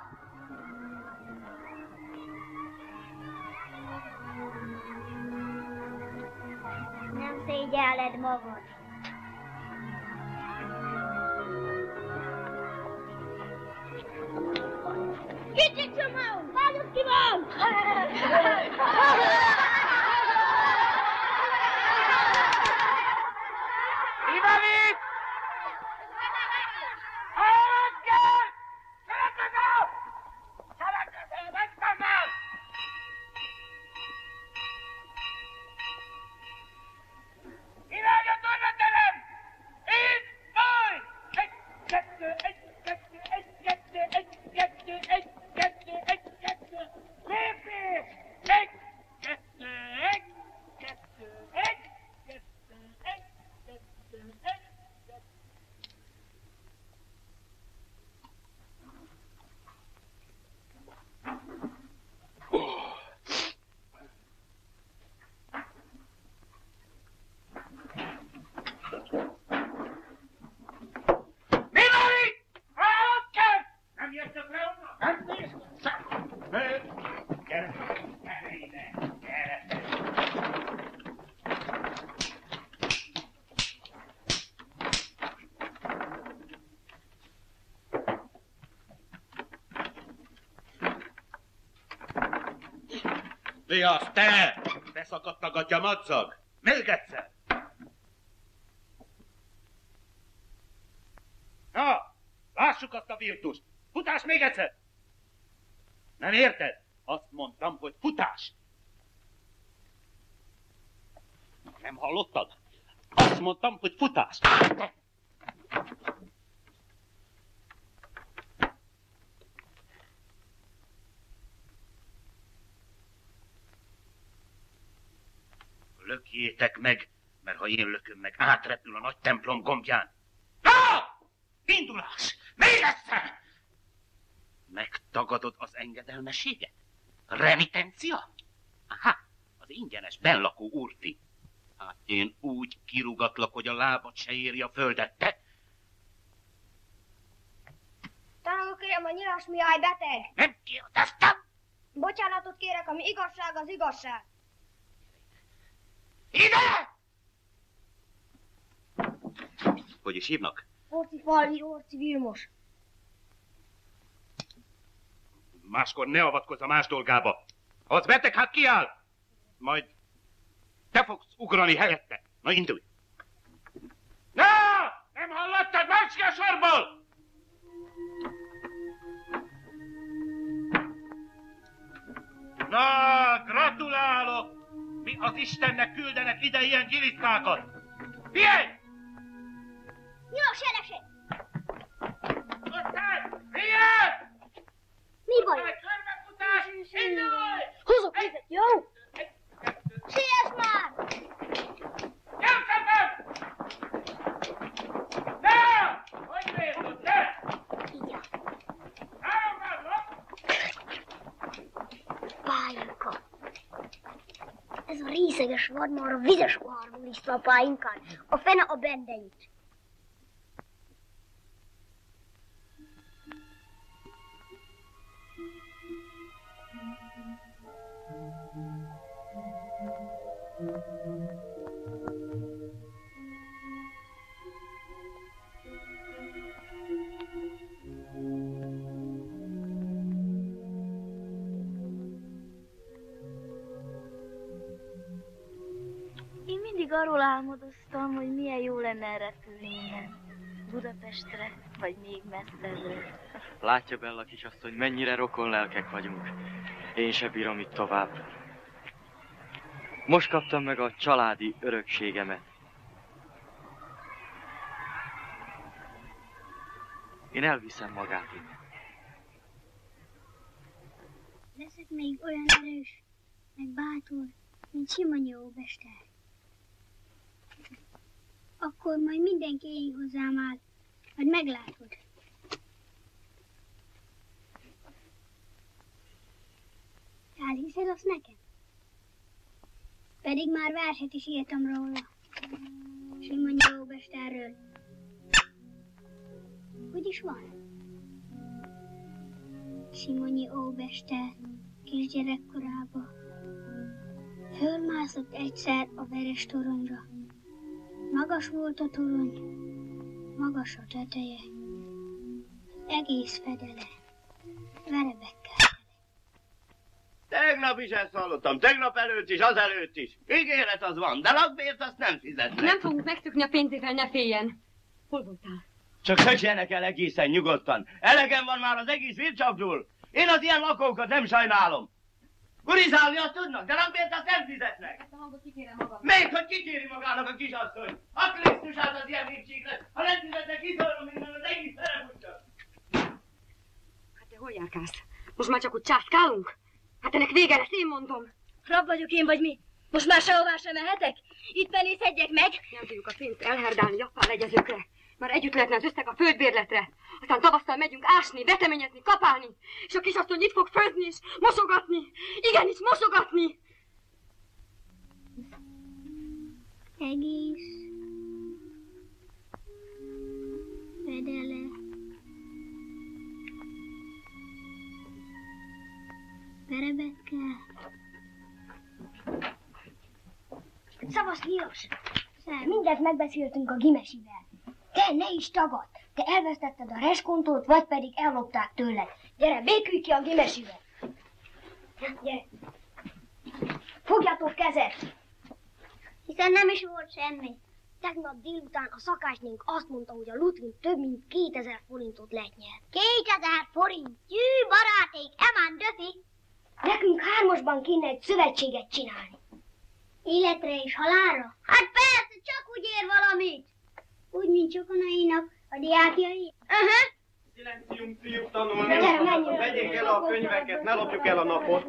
Nem szégyelled magad. Ivalit! Mi az, te? Beszakadt a gatya madzag? Még egyszer! Na, lássuk azt a virtust! Futás még egyszer! Nem érted? Azt mondtam, hogy futás! Nem hallottad? Azt mondtam, hogy futás! Lökjétek meg, mert ha én lököm meg, átrepül a nagy templom gombján. Na! Indulás! Még egyszer! Megtagadod az engedelmességet? Renitencia? Aha, az ingyenes benlakó úrfi. Hát én úgy kirúgatlak, hogy a lábad se éri a földet, te? Tanulok, kérem, a Nyilas Mihály beteg. Nem kérdeztem! Bocsánatot kérek, ami igazság az igazság. Ide! Hogy is hívnak? Orci Falvi, Orci Vilmos. Máskor ne avatkozz a más dolgába. Ha az beteg, hát kiáll. Majd te fogsz ugrani helyette. Na, indulj. Na! Nem hallottad? Válts ki a sorból! Na, gratulálok! Mi az Istennek küldenek ide ilyen giliszkákat? Figyelj! Nyilas jeleség! Osztály! Figyelj! Mi baj? Körbefutás! Indulj! Húzok vizet, jó? Siess már! Gyere szemben! Ne! Hogy nézd, ne! Igen. Állomásra! Pályánka. Ez a részeges vadmar a vizes poharból iszta a pályánkán. A fene a bendeit. Én mindig arról álmodoztam, hogy milyen jó lenne elrepülni innen. Budapestre, vagy még messzebbre. Látja, Bella kisasszony, mennyire rokon lelkek vagyunk. Én se bírom itt tovább. Most kaptam meg a családi örökségemet. Én elviszem magát innen. Leszek még olyan erős, meg bátor, mint Simonyi óbester. Akkor majd mindenki én hozzám áll, majd meglátod. Elhiszed azt nekem? Pedig már verset is írtam róla. Simonyi óbesterről. Hogy is van? Simonyi óbester kisgyerekkorába fölmászott egyszer a veres toronyra. Magas volt a torony, magas a teteje, egész fedele, verebekkel. Te Tegnap is ezt hallottam, tegnap előtt is, azelőtt is. Ígéret az van, de lakbért azt nem fizetnek. Nem fogunk megszökni a pénzével, ne féljen. Hol voltál? Csak kössenek el egészen nyugodtan. Elegem van már az egész vircsapról. Én az ilyen lakókat nem sajnálom. Gurizálni azt tudnak, de lakbért azt nem fizetnek. Ezt a hangot kikérem magam. Még hogy kikéri magának a kisasszony. A Krisztusát az ilyen végségre. Ha nem fizetnek, kiszorul minden, az egész felebutja. Hát te hol járkálsz? Most már csak úgy császkálunk? Hát ennek vége lesz, én mondom. Rab vagyok én, vagy mi? Most már sehová sem mehetek? Itt penészedjek meg? Nem tudjuk a pénzt elherdálni jappá legyezőkre. Már együtt lehetne az összeg a földbérletre. Aztán tavasszal megyünk ásni, veteményezni, kapálni. És a kisasszony itt fog főzni és mosogatni. Igenis, mosogatni. Egész. Fedele. Perebetke. Szavasz, Milos! Mindent megbeszéltünk a Gimesivel. Te ne is tagad! Te elvesztetted a reskontót, vagy pedig ellopták tőled. Gyere, békülj ki a Gimesivel! Gyere! Fogjatok kezet! Hiszen nem is volt semmi. Tegnap délután a szakásnénk azt mondta, hogy a Lutrin több mint kétezer forintot lett nyert. Kétezer forint! Gyű, baráték, emán döfi! Nekünk hármasban kéne egy szövetséget csinálni. Életre és halálra? Hát persze, csak úgy ér valamit. Úgy, mint Csokonainak a diákjai. Uh-huh. Szilencium, fiúk, tanulni. Vegyék el a könyveket, ne lopjuk el a napot.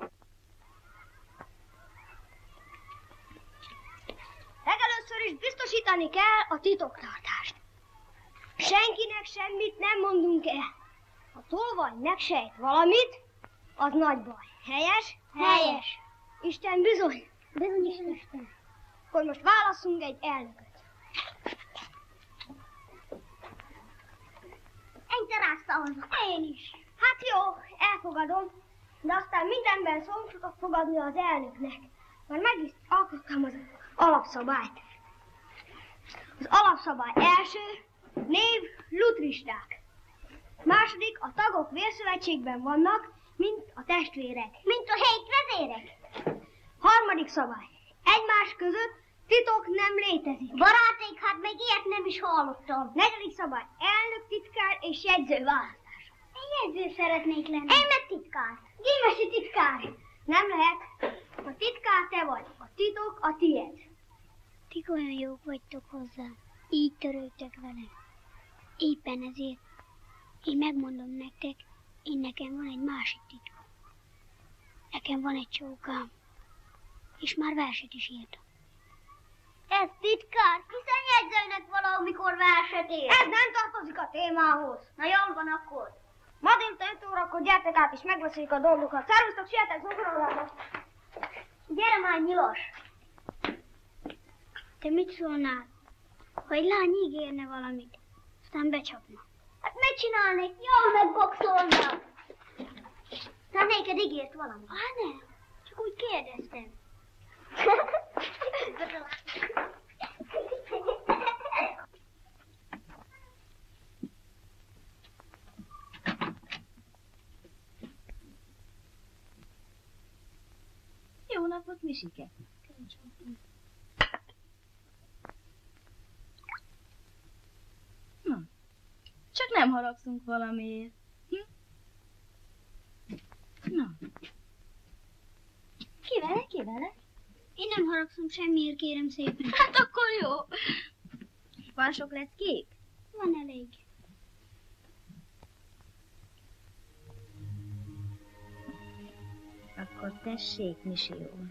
Legelőször is biztosítani kell a titoktartást. Senkinek semmit nem mondunk el. Ha tolvaj megsejt valamit, az nagy baj. Helyes? Helyes. Isten bizony. Bizony is Isten. Akkor most válasszunk egy elnököt. Én te rád szavazok. Én is. Hát jó, elfogadom. De aztán mindenben szót tudok fogadni az elnöknek. Már meg is alkottam az alapszabályt. Az alapszabály első, név lutristák. Második, a tagok vérszövetségben vannak, mint a testvérek. Mint a helyi vezérek. Harmadik szabály. Egymás között titok nem létezik. Baráték, hát még ilyet nem is hallottam. Negyedik szabály. Elnök, titkár és jegyző választás. Én jegyző szeretnék lenni. Én meg titkár. Gimesi titkár. Nem lehet. A titkár te vagy. A titok a tied. Ti olyan jók vagytok hozzám. Így törődtök velem. Éppen ezért én megmondom nektek, én nekem van egy másik titok. Nekem van egy csókám. És már verset is írtam. Ez titkár, hiszen jegyzőnek valamikor verset ír. Ez nem tartozik a témához. Na jól van akkor. Ma délután öt órakor gyertek át és megbeszéljük a dolgokat. Szervusztok, sietek zogorólába. Gyere már, Nyilas. Te mit szólnál, ha egy lány ígérne valamit, aztán becsapna? Hát mit csinálnék? Jól megboxolnak. Te néked ígért valamit? Hát nem, csak úgy kérdeztem. Jó napot, Misike! Na, csak nem haragszunk valamiért. Hm? Na. Ki vele, ki vele? Én nem haragszom semmiért, kérem szépen. Hát akkor jó. Van sok leckék? Van elég. Akkor tessék, Misi úr.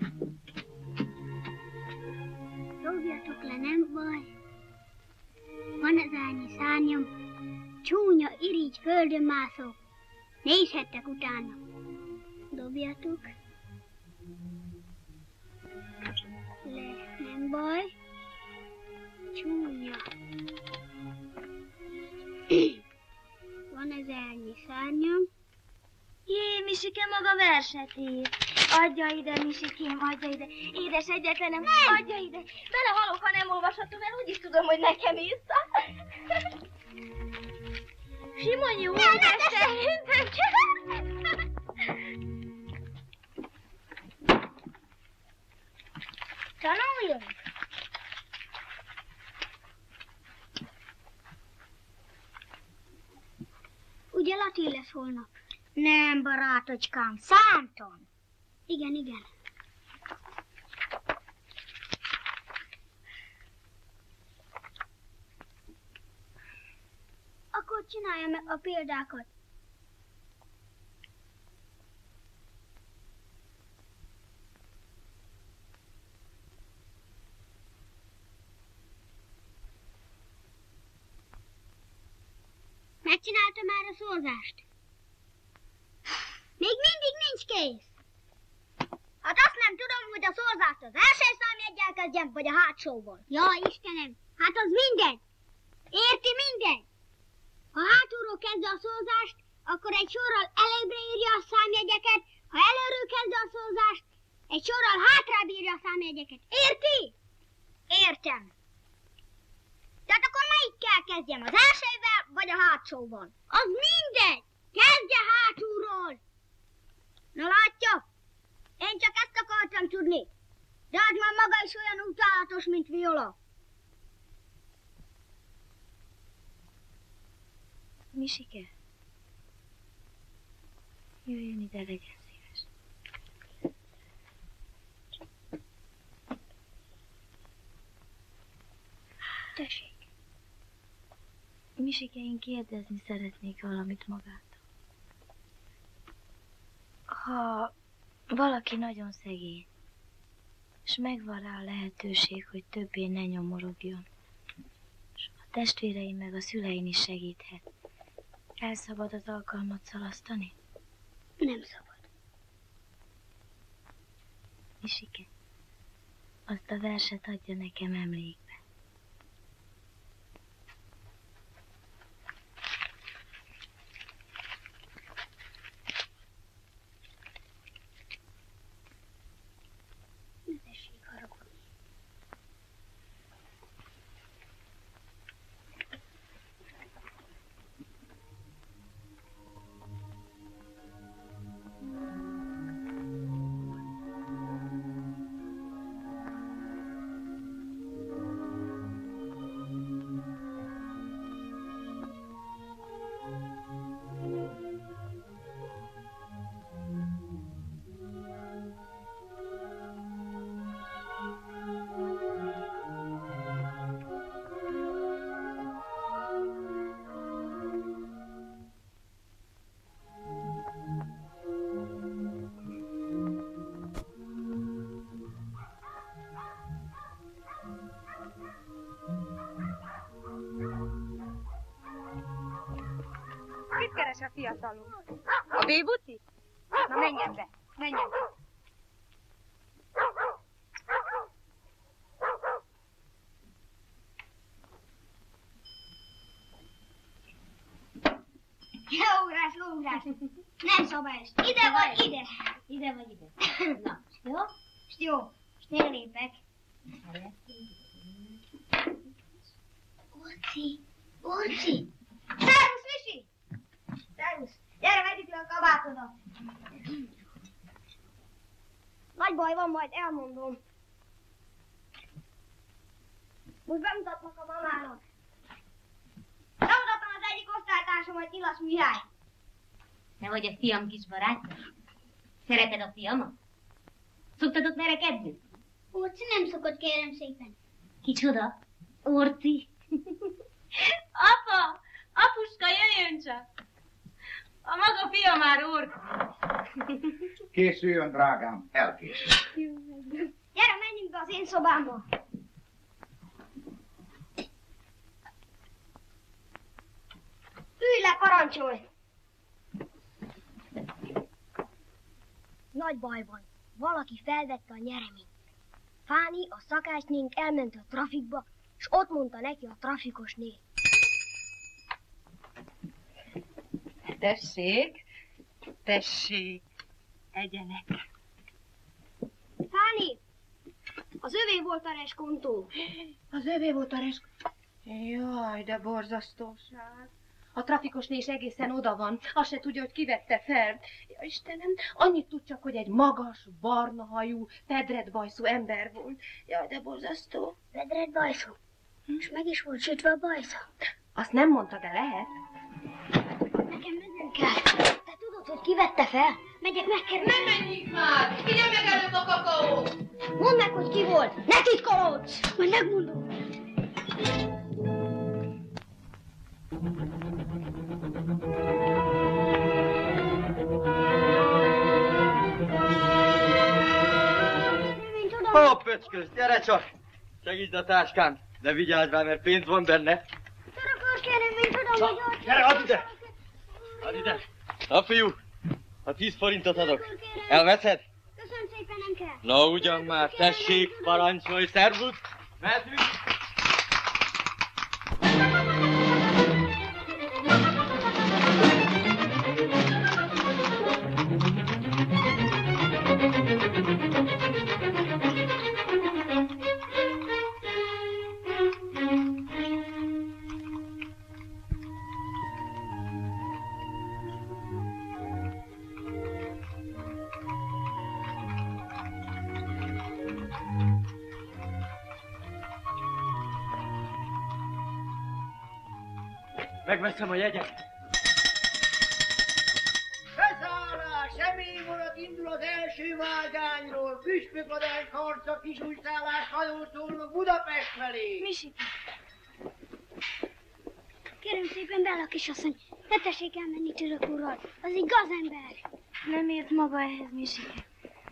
Dobjatok le, nem baj. Van ez ányi szárnyam, csúnya, irigy, földön mászok. Nézhettek utána. Dobjatok. Le, nem baj. Csúnya. Van ez ányi szárnyam. Jé, Misike maga verset ír. Adja ide, Misikém, adja ide. Édes egyetlenem, adja ide. Belehalok, ha nem olvashatom el, úgyis tudom, hogy nekem írta. Simonyi úr, ne, ne, ne, Jöjjön! Ugye Lati lesz holnap? Nem, barátocskám, Szánton. Igen, igen. Akkor csinálja meg a példákat. Megcsinálta már a szózást? Még mindig nincs kész. Hát azt nem tudom, hogy a szózást az első számjeggyel kezdjem, vagy a hátsóból. Ja, Istenem, hát az mindegy. Érti mindegy? Ha hátulról kezd a szózást, akkor egy sorral előbbre írja a számjegyeket, ha előről kezd a szózást, egy sorral hátrább írja a számjegyeket. Érti? Értem. Tehát akkor melyikkel kezdjem? Az elsővel, vagy a hátsóban? Az mindegy! Kezdje hátulról! Na látja? Én csak ezt akartam tudni. De hát már maga is olyan utálatos, mint Viola. Misike, jöjjön ide, legyen szíves. Tessék. Misike, én kérdezni szeretnék valamit magától. Ha valaki nagyon szegény, és megvan rá a lehetőség, hogy többé ne nyomorodjon, és a testvéreim meg a szüleim is segíthet, el szabad az alkalmat szalasztani? Nem szabad. Misike, azt a verset adja nekem emlékbe. Mit keres a fiatalunk? A bébuci? Na menjen be, menjen be. Jó ugrás, jó ugrás. Nem szabályos. Ide vagy ide. Ide vagy ide. Na, jó? Jó, és ne lépek. Orci, Orci. Szervusz, Misi! Szervusz. Gyere, vegyük le a kabátodat. Nagy baj van, majd elmondom. Most bemutatnak a mamának. Bemutatom az egyik osztálytársamat, Nyilas Mihály. Te vagy a fiam kis barátja? Szereted a fiamat? Szoktad ott verekedni? Orci nem szokott, kérem szépen. Kicsoda? Orci? Apa! Apuska, jöjjön csak! A maga fia már Orci. Készüljön, drágám, elkészül. Gyere, menjünk be az én szobámba. Ülj le, parancsolj! Nagy baj van. Valaki felvette a nyereményt. Fáni, a szakácsnénk elment a trafikba, és ott mondta neki a trafikosné. Tessék, tessék, egyenek. Fáni, az övé volt a reskontó. Az övé volt a reskontó. Jaj, de borzasztóság. A trafikosné is egészen oda van. Azt se tudja, hogy kivette fel. Ja, Istenem, annyit tud csak, hogy egy magas, barna hajú, fedredbajszú ember volt. Jaj, de borzasztó. Fedredbajszú? És meg is volt sütve a bajsza. Azt nem mondta, de lehet. Nekem mennem kell. Te tudod, hogy kivette fel? Megyek megkeresni. Nem menjünk már! Vigye meg előbb a kakaót! Mondd meg, hogy ki volt! Ne titkolódj! Majd megmondom. Ó, pöcskös, gyere csak! Segítsd a táskám, de vigyázz rá, mert pénz van benne. Törökör kérem, mint tudom, hogy ott... Gyere, add ide! Add ide! Na, fiú, ha tíz forintot adok, elveszed? Köszönöm szépen, nem kell. Na, ugyan már, tessék, parancsolj, szervusz! Mehetünk! Megveszem a jegyet. Beszállás! Személy vonat indul az első vágányról. Püspökadály, harca, kisújszállás, hajószólnak Budapest felé. Misike. Kérem szépen, Bella kisasszony, ne tessék elmenni Török úrral. Az igaz ember. Nem ért maga ehhez, Misike.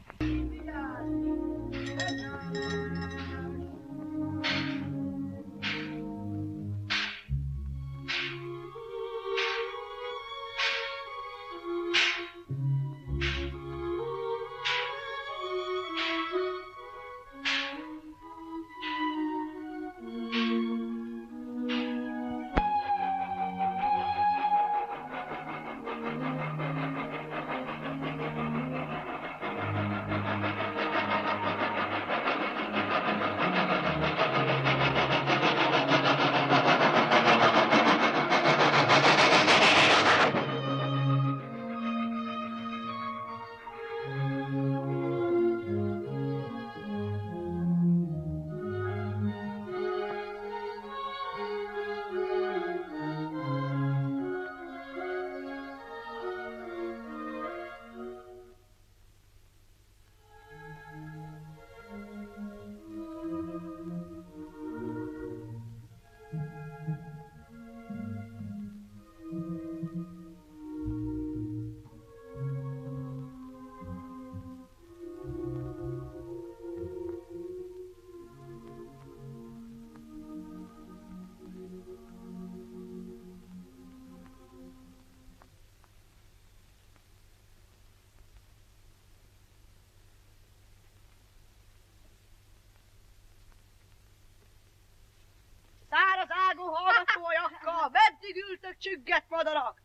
Száraz ágú hallgatójakkal, meddig ültök csügget madarak?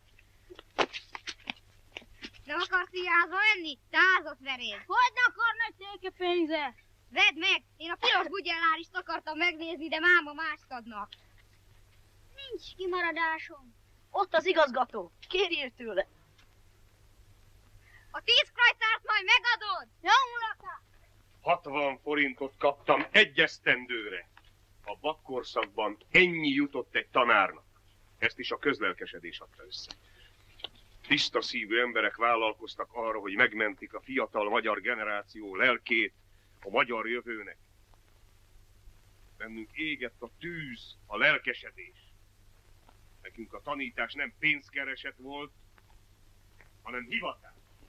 Nem akarsz vigyázva menni? Te ázott verél. Hogy ne akarna egy tőkepénze? Vedd meg! Én a piros bugyellárist akartam megnézni, de máma mást adnak. Nincs kimaradásom. Ott az igazgató. Kérjél tőle. A tíz krajcárt majd megadod! Jó, urakám! hatvan forintot kaptam egy esztendőre. A vakkorszakban ennyi jutott egy tanárnak. Ezt is a közlelkesedés adta össze. Tiszta szívű emberek vállalkoztak arra, hogy megmentik a fiatal magyar generáció lelkét a magyar jövőnek. Bennünk égett a tűz, a lelkesedés. Nekünk a tanítás nem pénzkereset volt, hanem hivatás.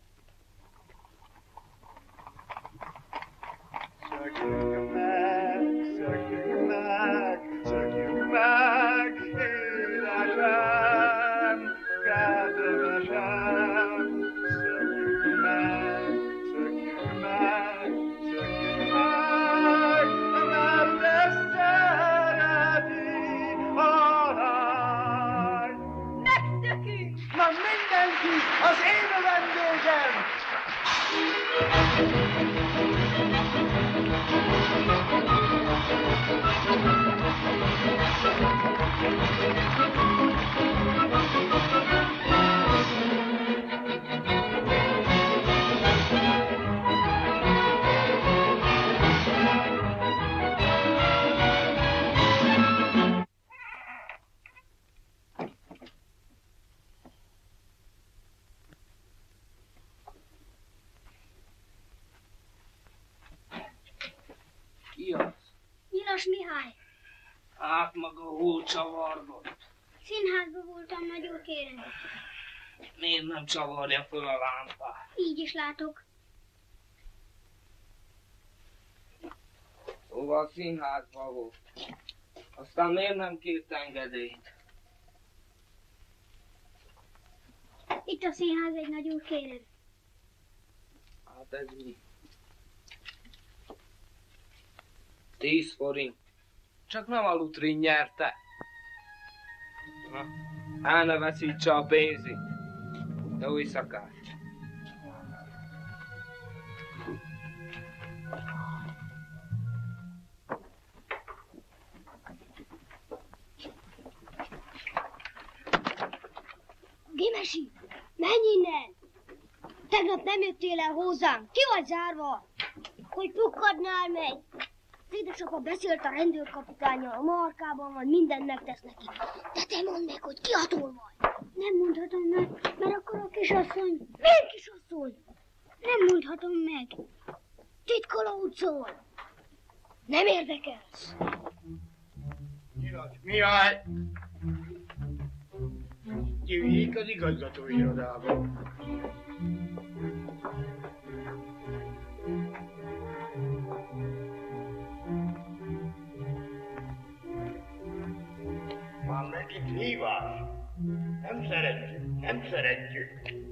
Szökjünk meg, szökjünk meg, szökjünk meg, édesem, kedvesem. Szökjünk meg, szökjünk meg, szökjünk meg, mert ezt szereti a lány. Megszökünk! Na mindenki, az én vendégem! Thank you. Hát maga hol csavargott? Színházban voltam, nagyon kérem. Miért nem csavarja föl a lámpát? Így is látok. Szóval a színházban volt. Aztán miért nem kért engedélyt? Itt a színház, egy nagyon kérem. Hát ez mi? Tíz forint. Csak nem a lutrin nyerte. Na, el ne veszítse a pénzét. Jó éjszakát. Gémesi, menj innen! Tegnap nem jöttél el hozzám, ki vagy zárva? Hogy pukkadnál meg? Az édesapa beszélt a rendőrkapitánnyal, a markában van, mindent megtesz neki. De te mondd meg, hogy ki hatol vagy. Nem mondhatom meg, mert akkor a kisasszony... Miért kisasszony? Nem mondhatom meg. Titkolód szól. Nem érdekelsz. Nyilas Mihály! Jöjjék az igazgató irodába. Van nekik hívás. Nem szeretjük, nem szeretjük.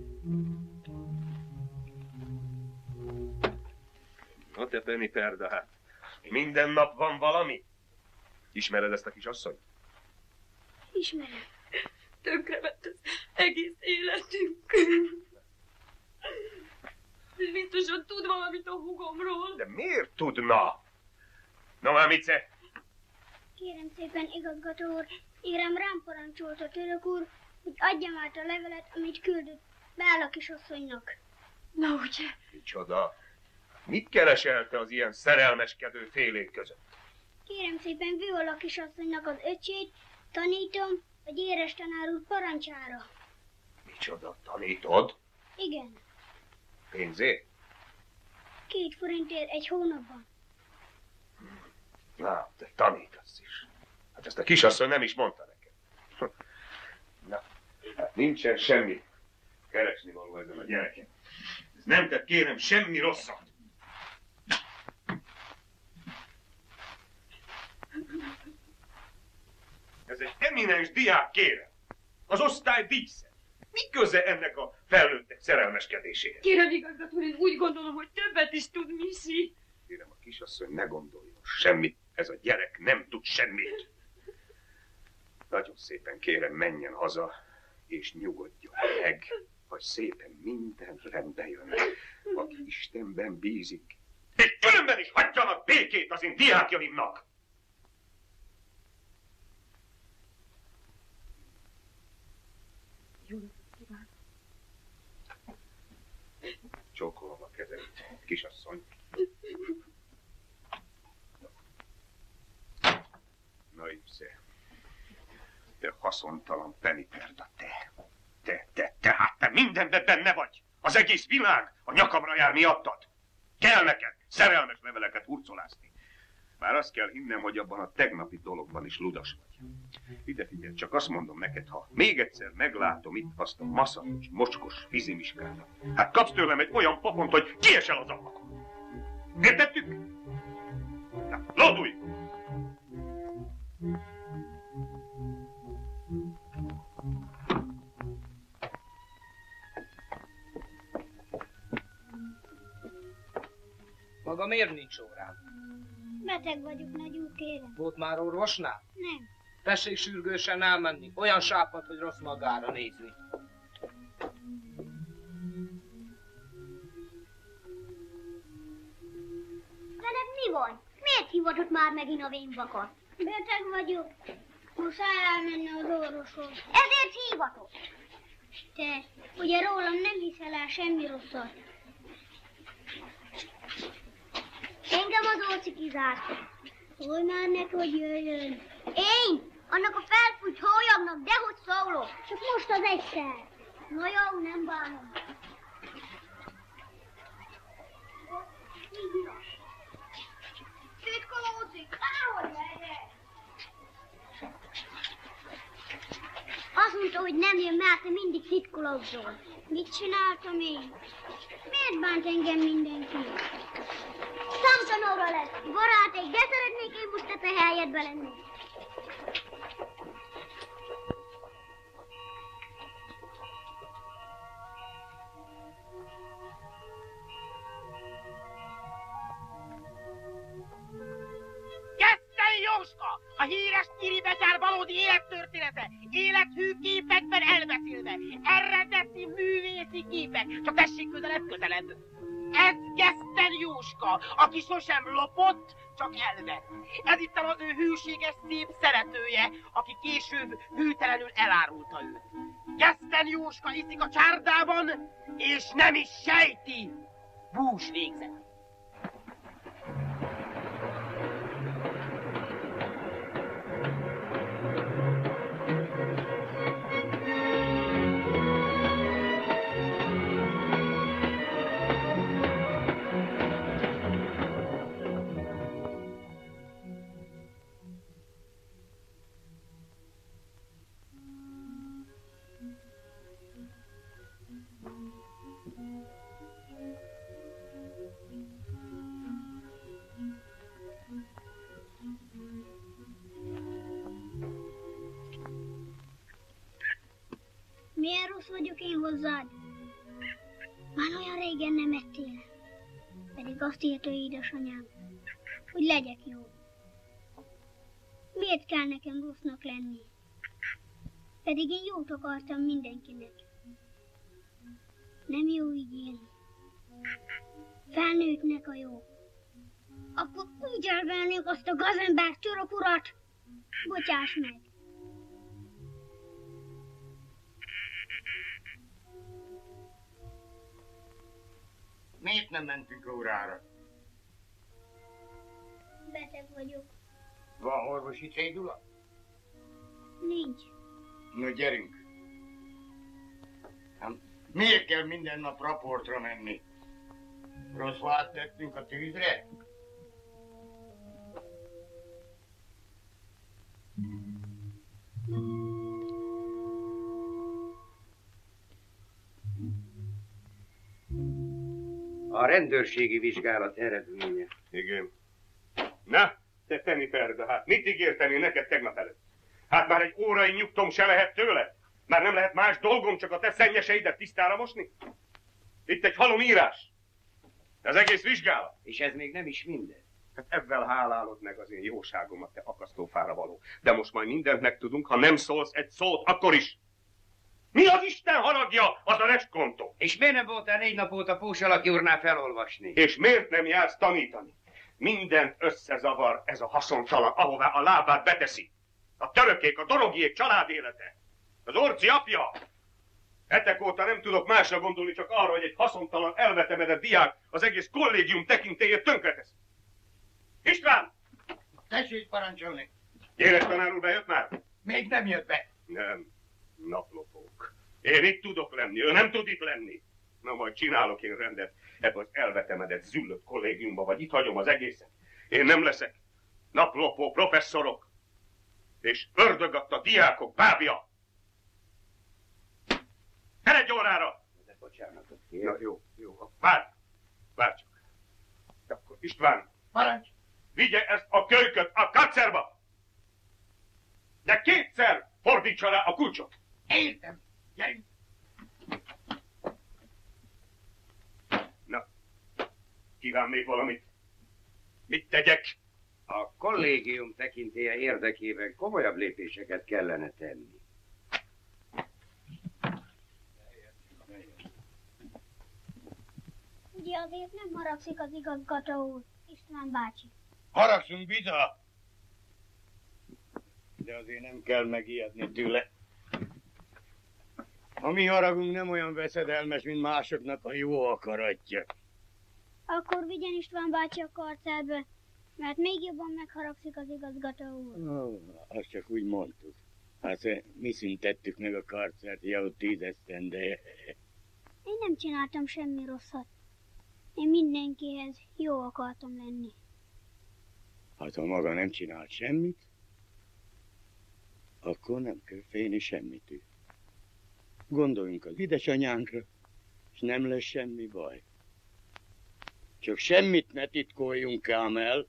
Na te Penny Perda, hát. Minden nap van valami? Ismered ezt a kis asszonyt? Ismerem. Tönkrement az egész életünk. Biztosan tud valamit a hugomról. De miért tudna? Na már, Mice? Kérem szépen, igazgató úr, érem rám parancsolt a török úr, hogy adjam át a levelet, amit küldött Bála kisasszonynak. Na ugye? Micsoda? Mit keresel te az ilyen szerelmeskedő félék között? Kérem szépen, Viola kisasszonynak az öcsét, tanítom a Gyéres tanár úr parancsára. Micsoda, tanítod? Igen, Pénzért? két forintért egy hónapban. Na, te tanítasz is. Hát ezt a kisasszony nem is mondta nekem. Na, hát nincsen semmi keresni való ezen a gyereken. Ez nem tett, kérem, semmi rosszat. Ez egy eminens diák, kérem. Az osztály dísze. Mi köze ennek a felnőttek szerelmeskedéséhez? Kérem, igazgató, én úgy gondolom, hogy többet is tud Missy. Kérem, a kisasszony ne gondoljon semmit. Ez a gyerek nem tud semmit. Nagyon szépen kérem, menjen haza, és nyugodjon meg, hogy szépen minden rendbe jön. Aki Istenben bízik, és különben is hagyjanak békét az én diákjaimnak! Jó napot kívánok. Csókolom a kezeit, kisasszony. Na, Ipsze, te haszontalan Penny Perda, te. Te, te, te, hát te mindenben benne vagy. Az egész világ a nyakamra jár miattad. Kell neked szerelmes leveleket hurcolászni. Már azt kell hinnem, hogy abban a tegnapi dologban is ludas vagy. Ide figyelj, csak azt mondom neked, ha még egyszer meglátom itt azt a maszatos, mocskos fizimiskát, hát kapsz tőlem egy olyan pofont, hogy kiesel az ablakon. Értettük? Na, lódulj! Maga miért nincs órán? Beteg vagyok, nagyon kérem. Volt már orvosnál? Nem. Tessék sürgősen elmenni. Olyan sápad, hogy rossz magára nézni. Veled mi van? Miért hivatott már megint a vénbakat? Beteg vagyok. Muszáj elmenni az orvoshoz. Ezért hívatott. Te, ugye rólam nem hiszel el semmi rosszat. Engem az Óci kizárt. Szólj már neki, hogy jöjjön. Én? Annak a felfújt hólyagnak, dehogy szólok. Csak most az egyszer. Na jó, nem bánom. Titkolózik, nehogy legyen! mondta, hogy nem jön, mert te mindig titkologzol. Mit csináltam én? Miért bánt engem mindenki? Samson óra lesz. Baráték, de szeretnék én most a te helyedbe lenni. Geszteni Jóska! A híres nyiribetyár valódi élettörténete! Élethű képekben elbeszélve! Eredeti művészi képek! Csak tessék közelebb, közelebb! Ez Geszten Jóska, aki sosem lopott, csak elvett. Ez itt az ő hűséges, szép szeretője, aki később hűtelenül elárulta őt. Geszten Jóska iszik a csárdában, és nem is sejti. Bús végzett. Milyen rossz vagyok én hozzád? Már olyan régen nem ettél. Pedig azt írta édesanyám, hogy legyek jó. Miért kell nekem rossznak lenni? Pedig én jót akartam mindenkinek. Nem jó így élni. Felnőttnek a jó. Akkor úgy elvennék azt a gazember török urat. Bocsáss meg. Miért nem mentünk órára? Beteg vagyok. Van orvosi cédula? Nincs. No, gyerünk. Hát, miért kell minden nap raportra menni? Rossz vált tettünk a tűzre? A rendőrségi vizsgálat eredménye. Igen. Na, te Jennifer, de hát mit ígértem én neked tegnap előtt? Hát már egy órai nyugtom se lehet tőle? Már nem lehet más dolgom, csak a te szennyeseidet tisztára mosni? Itt egy halom írás. Az egész vizsgálat. És ez még nem is minden. Hát ebben hálálod meg az én jóságomat, te akasztófára való. De most majd mindent megtudunk, ha nem szólsz egy szót, akkor is. Mi az Isten haragja az a restkontó? És miért nem voltál négy nap óta Pósalaki úrnál felolvasni? És miért nem jársz tanítani? Mindent összezavar ez a haszontalan, ahová a lábát beteszi. A törökék, a dorogiék családélete. Az orci apja. Hetek óta nem tudok másra gondolni, csak arra, hogy egy haszontalan, elvetemedett diák az egész kollégium tekintélyét tönkretesz. István! Tessék parancsolni. Éles tanár úr bejött már? Még nem jött be. Nem. Naplopók. Én itt tudok lenni, ő nem tud itt lenni. Na majd csinálok én rendet ebbe az elvetemedett, züllött kollégiumba, vagy itt hagyom az egészet. Én nem leszek naplopó professzorok és ördögatta diákok bábja. Eredj órára! De bocsánatot kér. Na jó, jó, várj, várj csak. Akkor István, parancs! Vigye ezt a kölyköt a karcerba! De kétszer fordítsa rá a kulcsot! Értem, gyerünk! Na, kíván még valamit? Mit tegyek? A kollégium tekintélye érdekében komolyabb lépéseket kellene tenni. Ugye azért nem haragszik az igazgató úr, István bácsi. Haragszunk biza! De azért nem kell megijedni tőle. A mi haragunk nem olyan veszedelmes, mint másoknak a jó akaratja. Akkor vigyen István bácsi a karcerbe, mert még jobban megharagszik az igazgató úr. Ó, azt csak úgy mondtuk. Hát mi szüntettük meg a karcert, jó tíz esztendeje. Én nem csináltam semmi rosszat. Én mindenkihez jó akartam lenni. Hát ha maga nem csinált semmit, akkor nem kell félni semmitől. Gondoljunk az édesanyánkra, és nem lesz semmi baj. Csak semmit ne titkoljunk ám el.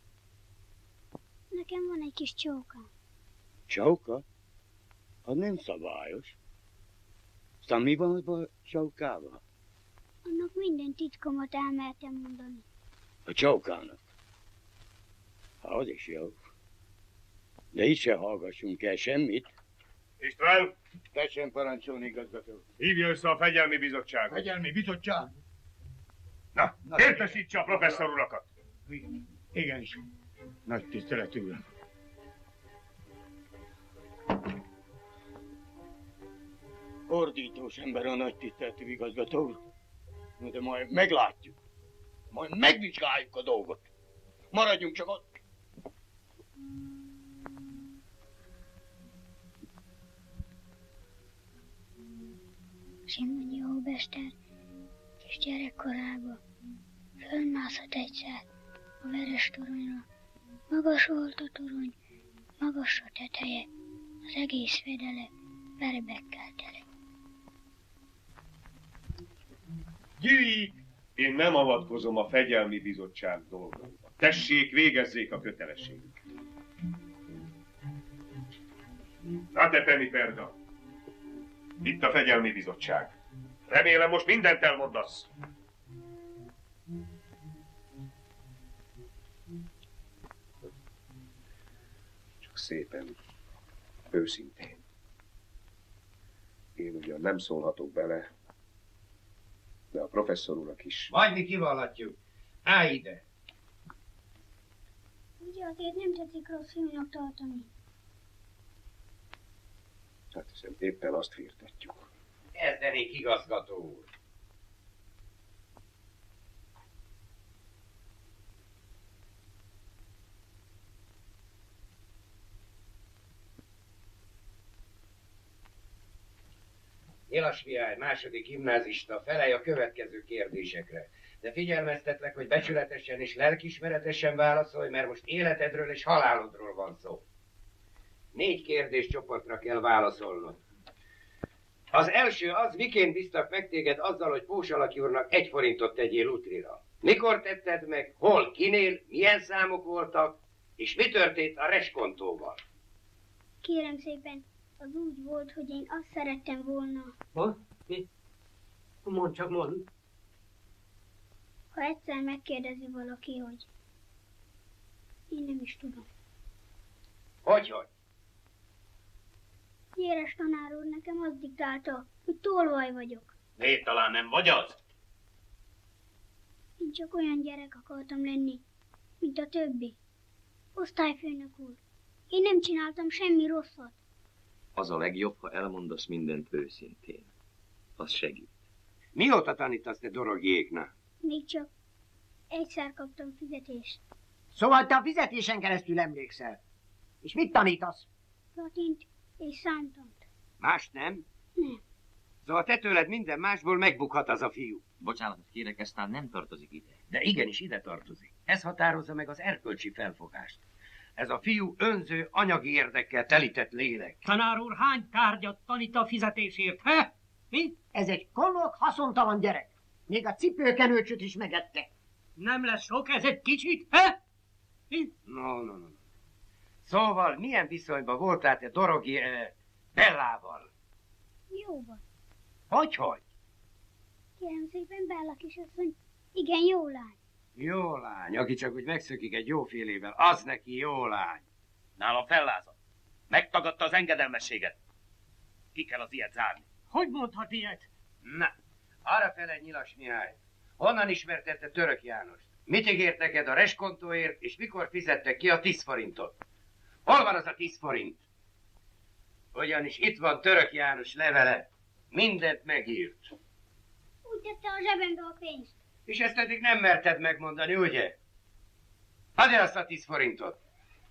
Nekem van egy kis csókám. Csauka? Az nem szabályos. Aztán mi van abban a csaukával? Annak minden titkomat elmertem mondani. A csaukának? Hát az is jó. De itt se hallgassunk el semmit. István! Tessen parancsolni, igazgató. Hívja össze a Fegyelmi Bizottságot. Fegyelmi Bizottság? Na, Na értesítse a professzor urakat. Igen is. Nagy tiszteletű uram. Ordítós ember a nagy tiszteletű igazgató úr. De majd meglátjuk. Majd megvizsgáljuk a dolgot. Maradjunk csak ott. Simonyi Hóbester kis gyerekkorában fölmászott egyszer a veres toronyra. Magas volt a torony, magas a teteje, az egész fedele verebekkel tele. Gyűjjék! Én nem avatkozom a Fegyelmi Bizottság dolgaiba. Tessék, végezzék a kötelességüket. Na te, Peniperda! Itt a Fegyelmi Bizottság. Remélem, most mindent elmondasz. Csak szépen, őszintén. Én ugyan nem szólhatok bele, de a professzor urak is. Majd mi kivallatjuk. Állj ide! Ugye azért nem tetszik rossz fiúnak tartani. Hát hiszem, éppen azt firtatjuk. Kezdenék, igazgató úr. Nyilas Mihály, második gimnázista, felelj a következő kérdésekre. De figyelmeztetlek, hogy becsületesen és lelkiismeretesen válaszolj, mert most életedről és halálodról van szó. Négy kérdéscsoportra kell válaszolnod. Az első az, miként bíztak meg téged azzal, hogy Pósalaki úrnak egy forintot tegyél útrira. Mikor tetted meg, hol, kinél, milyen számok voltak, és mi történt a reskontóval? Kérem szépen, az úgy volt, hogy én azt szerettem volna. Ha? Mi? Mondd csak, mondd. Ha egyszer megkérdezi valaki, hogy én nem is tudom. Hogy, hogy? Jéres tanár úr nekem azt diktálta, hogy tolvaj vagyok. Miért talán nem vagy az? Én csak olyan gyerek akartam lenni, mint a többi. Osztályfőnök úr, én nem csináltam semmi rosszat. Az a legjobb, ha elmondasz mindent őszintén. Az segít. Mióta tanítasz te dorogjéknak? Még csak egyszer kaptam fizetést. Szóval te a fizetésen keresztül emlékszel. És mit tanítasz? Latint és számtant. Más nem? Nem. Szóval te tőled minden másból megbukhat az a fiú. Bocsánatot kérek, ez talán nem tartozik ide. De igenis ide tartozik. Ez határozza meg az erkölcsi felfogást. Ez a fiú önző, anyagi érdekkel telített lélek. Tanár úr, hány tárgyat tanít a fizetésért, he? Mi? Ez egy kolok, haszontalan gyerek. Még a cipőkenőcsöt is megette. Nem lesz sok, ez egy kicsit, he? Mi? No, no, no. Szóval milyen viszonyban voltál te Dorogi eh, Bellával? Jóban. Hogy, hogy? Kérem szépen, Bella kisasszony, igen, jó lány. Jó lány, aki csak úgy megszökik egy jófélével, az neki jó lány. Nálam fellázadt. Megtagadta az engedelmességet. Ki kell az ilyet zárni. Hogy mondhat ilyet? Na, arra fele Nyilas Mihály. Honnan ismerted te Török Jánost? Mit ígért neked a reskontóért, és mikor fizettek ki a tíz forintot? Hol van az a tíz forint? Ugyanis itt van Török János levele. Mindent megírt. Úgy tette a zsebembe a pénzt. És ezt eddig nem merted megmondani, ugye? Add el azt a tíz forintot.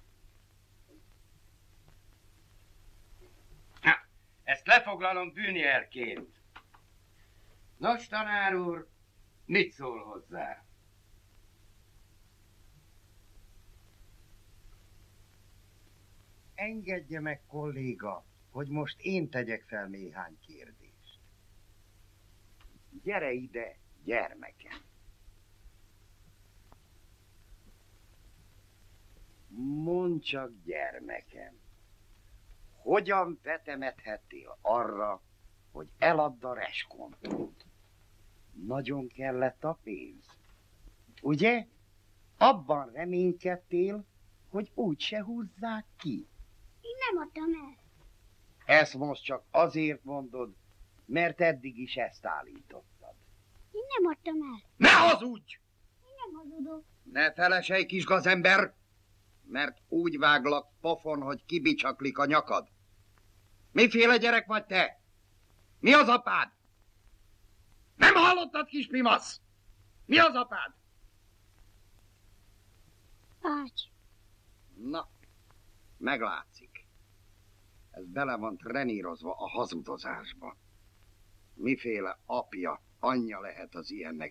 Na, ezt lefoglalom bűnjelként. Nos, tanár úr, mit szól hozzá? Engedje meg, kolléga, hogy most én tegyek fel néhány kérdést. gyere ide, gyermekem. Mondd csak, gyermekem, hogyan vetemedhettél arra, hogy eladd a reskontót? Nagyon kellett a pénz. Ugye? Abban reménykedtél, hogy úgyse húzzák ki. Én nem adtam el. Ezt most csak azért mondod, mert eddig is ezt állítottad. Én nem adtam el. Ne hazudj! Én nem hazudok. Ne felesej, kis gazember, mert úgy váglak pofon, hogy kibicsaklik a nyakad. Miféle gyerek vagy te? Mi az apád? Nem hallottad, kis pimasz? Mi az apád? Ágy. Na, meglátszik. Ez bele van trenírozva a hazudozásba. Miféle apja, anyja lehet az ilyennek?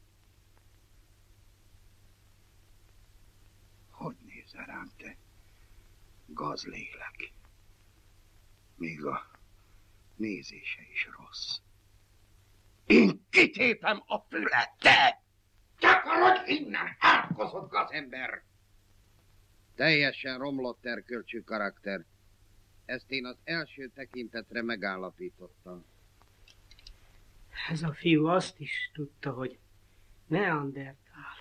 Hogy nézel rám, te gazlélek? Még a nézése is rossz. Én kitépem a fület, te! Csakarodj innen, átkozott gazember! Teljesen romlott erkölcsű karakter. Ezt én az első tekintetre megállapítottam. Ez a fiú azt is tudta, hogy neandertál.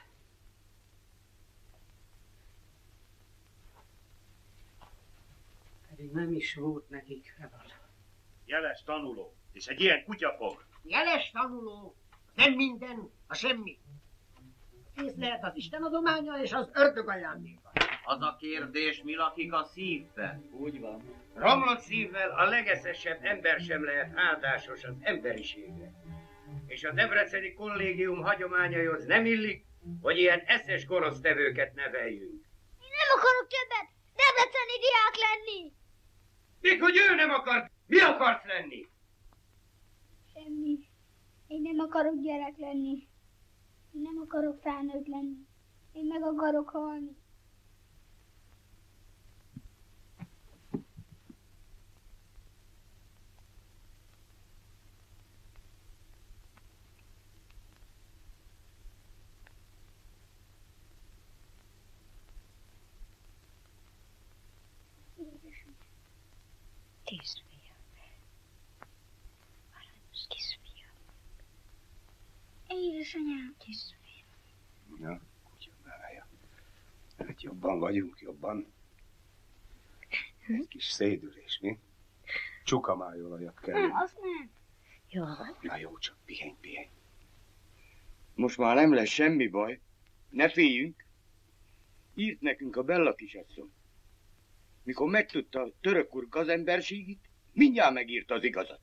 Pedig nem is volt nekik feladat. Jeles tanuló, és egy ilyen kutyafog. Jeles tanuló, nem minden, a semmi. Kész lehet az Isten adománya és az ördög ajándéka. Az a kérdés, mi lakik a szívben? Úgy van. Romlott szívvel a legeszesebb ember sem lehet áldásos az emberiségre. És a debreceni kollégium hagyományaihoz nem illik, hogy ilyen eszes gonosztevőket neveljünk. Én nem akarok többet debreceni diák lenni. Még hogy ő nem akar, mi akarsz lenni? Semmi. Én nem akarok gyerek lenni. Én nem akarok felnőtt lenni. Én meg akarok halni. Kisfiam. Aranyos kisfiam. Édesanyám. Kisfiam. Na, kutyamája. Hát jobban vagyunk, jobban. Egy kis szédülés, mi? Csukamájolajat kell. Nem, azt nem. Jó van. Na jó, csak pihenj, pihenj. Most már nem lesz semmi baj. Ne féljünk. Írt nekünk a Bella kisasszony. Mikor megtudta a török úr gazemberségét, mindjárt megírta az igazat.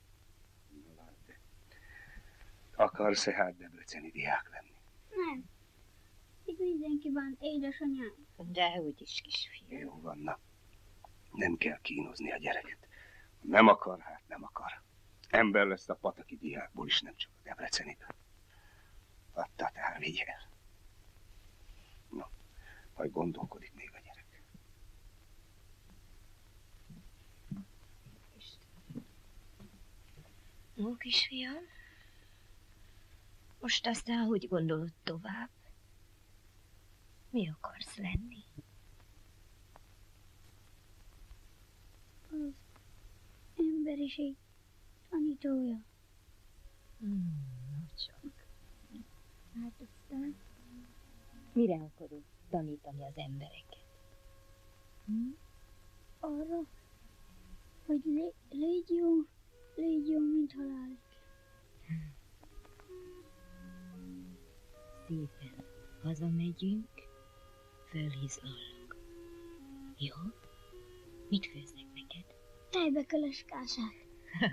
Akarsz-e hát debreceni diák lenni? Nem. Itt mindenki van, édesanyám. De úgyis, kisfiam. Jó van, na. Nem kell kínozni a gyereket. Nem akar, hát nem akar. Ember lesz a pataki diákból is, nem csak a debreceniből. Adta, tehát vigye el. No, majd gondolkodik még a gyerek. Ó, kisfiam, most aztán hogy gondolod tovább? Mi akarsz lenni? Az emberiség tanítója. Hmm, csak. Hát aztán mire akarod tanítani az embereket? Hm? Arra, hogy lé- légy jó, légy jó, mint halálig. Szépen hazamegyünk, fölhizlallak. Jó? Mit főznek neked? Tejbeköles kását.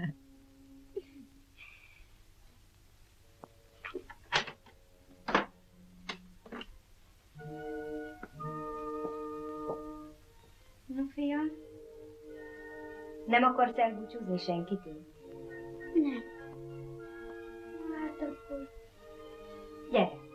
No, fiam? Nem akarsz elbúcsúzni senkitől? Nem. Hát akkor... Gyere!